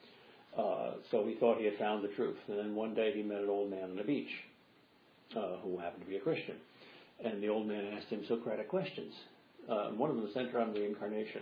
Uh, so he thought he had found the truth. And then one day he met an old man on the beach uh, who happened to be a Christian. And the old man asked him Socratic questions. Uh, and one of them centered on reincarnation.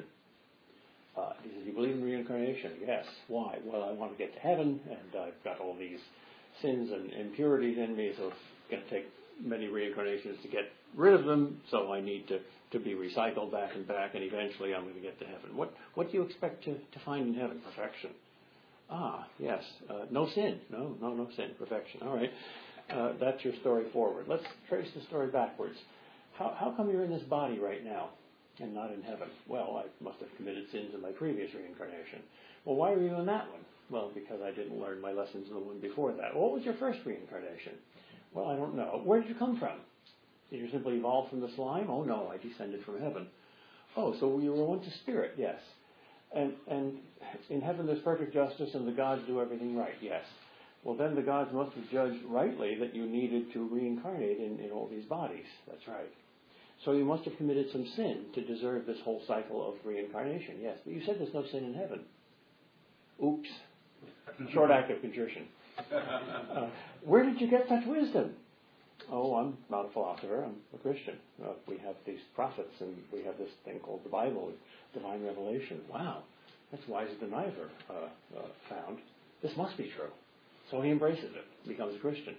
Uh, he says, you believe in reincarnation? Yes. Why? Well, I want to get to heaven, and I've got all these sins and impurities in me, so it's going to take many reincarnations to get rid of them, so I need to, to be recycled back and back, and eventually I'm going to get to heaven. What what do you expect to, to find in heaven? Perfection. Ah, yes. Uh, no sin. No, no, no sin. Perfection. All right. Uh, that's your story forward. Let's trace the story backwards. How, how come you're in this body right now and not in heaven? Well, I must have committed sins in my previous reincarnation. Well, why were you in that one? Well, because I didn't learn my lessons in the one before that. Well, what was your first reincarnation? Well, I don't know. Where did you come from? Did you simply evolve from the slime? Oh, no, I descended from heaven. Oh, so you were once a spirit? Yes. And and in heaven there's perfect justice and the gods do everything right? Yes. Well, then the gods must have judged rightly that you needed to reincarnate in, in all these bodies. That's right. So you must have committed some sin to deserve this whole cycle of reincarnation. Yes, but you said there's no sin in heaven. Oops. Short act of contrition. Uh, where did you get such wisdom? Oh, I'm not a philosopher. I'm a Christian. Uh, we have these prophets, and we have this thing called the Bible, divine revelation. Wow, that's wiser than I ever uh, uh, found. This must be true. So he embraces it, becomes a Christian.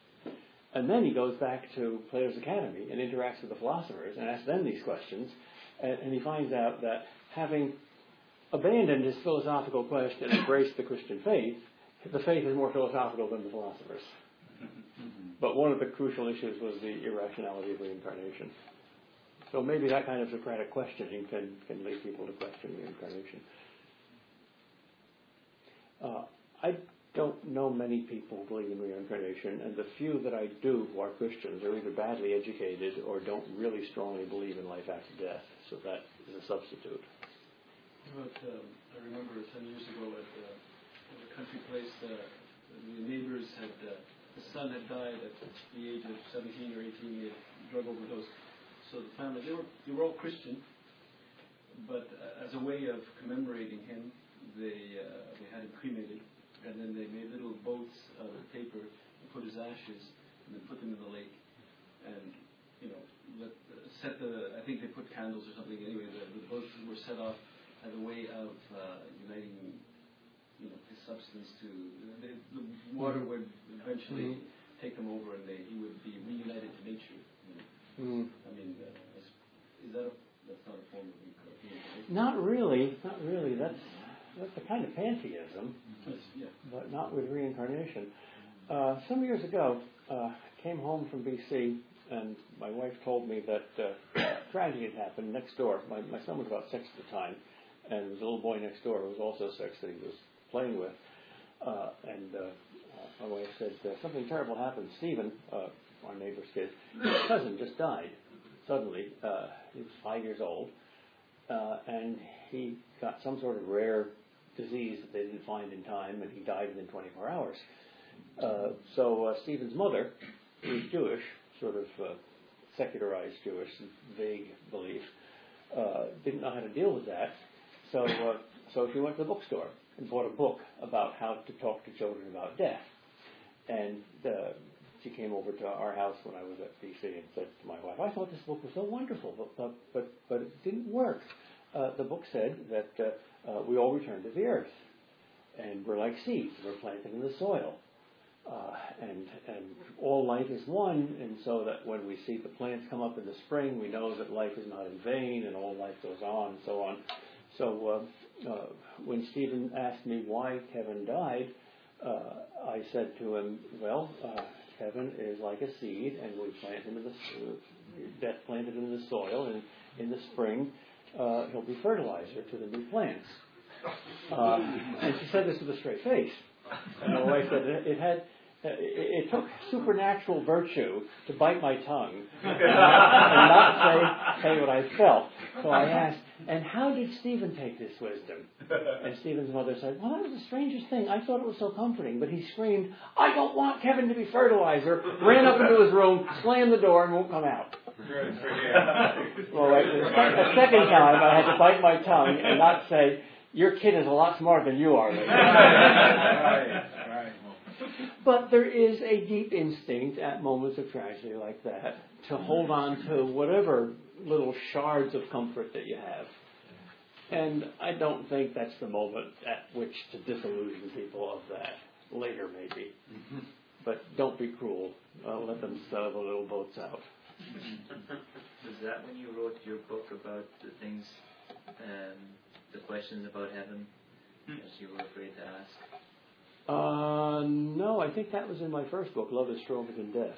And then he goes back to Plato's Academy and interacts with the philosophers and asks them these questions. And, and he finds out that having abandoned his philosophical quest and embraced the Christian faith, the faith is more philosophical than the philosophers. But one of the crucial issues was the irrationality of reincarnation. So maybe that kind of Socratic questioning can, can lead people to question reincarnation. Uh, I don't know many people who believe in reincarnation, and the few that I do who are Christians are either badly educated or don't really strongly believe in life after death. So that is a substitute. But um, I remember ten years ago at, uh, at a country place, uh, the neighbors had, uh, the son had died at the age of seventeen or eighteen, he had drug overdose. So the family, they were, they were all Christian, but uh, as a way of commemorating him, they, uh, they had him cremated, and then they made little boats out of paper and put his ashes, and then put them in the lake, and, you know, let, uh, set the, I think they put candles or something, anyway, the, the boats were set off as a way of uh, uniting, you know, his substance to, the, the water would eventually mm-hmm. take them over, and they, he would be reunited to nature. You know? mm. I mean, uh, is, is that a, that's not a form of reincarnation? Not really, not really. That's that's a kind of pantheism, yes, yeah. but not with reincarnation. Uh, some years ago, uh, I came home from B C, and my wife told me that uh, tragedy had happened next door. My, my son was about six at the time, and there was a little boy next door who was also six that he was playing with. Uh, and uh, my wife said, uh, something terrible happened. Stephen, uh, our neighbor's kid, his cousin just died suddenly. Uh, he was five years old, uh, and he got some sort of rare disease that they didn't find in time, and he died within twenty-four hours. Uh, so uh, Stephen's mother, who was Jewish, sort of uh, secularized Jewish, vague belief, uh, didn't know how to deal with that. So, uh, so she went to the bookstore and bought a book about how to talk to children about death. And uh, she came over to our house when I was at B C and said to my wife, "I thought this book was so wonderful, but but but, but it didn't work." Uh, the book said that uh, uh, we all return to the earth, and we're like seeds, we're planted in the soil, uh, and and all life is one, and so that when we see the plants come up in the spring, we know that life is not in vain, and all life goes on, and so on. So uh, uh, when Stephen asked me why Kevin died, uh, I said to him, well, uh, Kevin is like a seed, and we plant him in the uh, death planted in the soil, and in the spring uh, he'll be fertilizer to the new plants. Uh, and she said this with a straight face. And my wife said it, it had. Uh, it, it took supernatural virtue to bite my tongue and not say, say what I felt. So I asked, and how did Stephen take this wisdom? And Stephen's mother said, well, that was the strangest thing. I thought it was so comforting. But he screamed, I don't want Kevin to be fertilizer, ran up into his room, slammed the door, and won't come out. Good for him. Well, right, a second time I had to bite my tongue and not say, your kid is a lot smarter than you are. Right, right. But there is a deep instinct at moments of tragedy like that to hold on to whatever little shards of comfort that you have. And I don't think that's the moment at which to disillusion people of that. Later, maybe. Mm-hmm. But don't be cruel. Uh, let them sell the little boats out. Was that when you wrote your book about the things, um, the questions about heaven that you were afraid to ask? Uh, no, I think that was in my first book, Love is Stronger Than Death.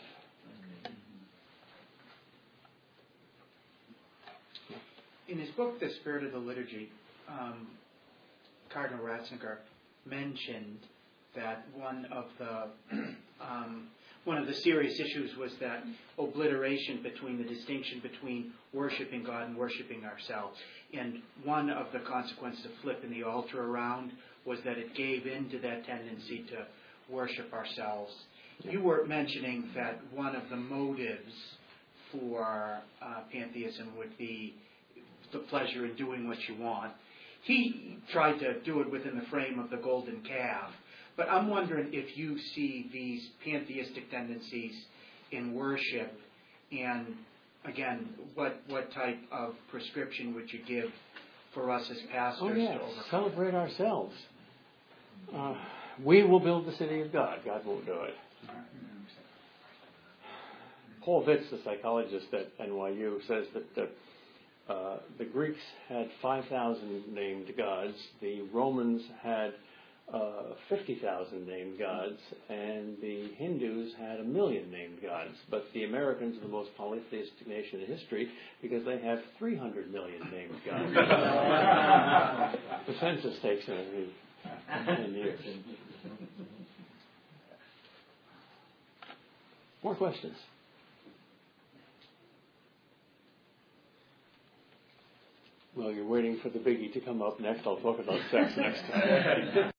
In his book, The Spirit of the Liturgy, um, Cardinal Ratzinger mentioned that one of the um, one of the serious issues was that obliteration between the distinction between worshiping God and worshiping ourselves. And one of the consequences of flipping the altar around was that it gave in to that tendency to worship ourselves. You were mentioning that one of the motives for uh, pantheism would be the pleasure in doing what you want. He tried to do it within the frame of the golden calf. But I'm wondering if you see these pantheistic tendencies in worship, and again, what what type of prescription would you give for us as pastors oh, yes. to overcome? Celebrate ourselves. Uh, we will build the city of God. God won't do it. Paul Vitz, the psychologist at N Y U, says that uh, uh, the Greeks had five thousand named gods. The Romans had uh, fifty thousand named gods, and the Hindus had a million named gods. But the Americans are the most polytheistic nation in history because they have three hundred million named gods. The census takes uh, ten years. More questions? Well, you're waiting for the biggie to come up next. I'll talk about sex next time.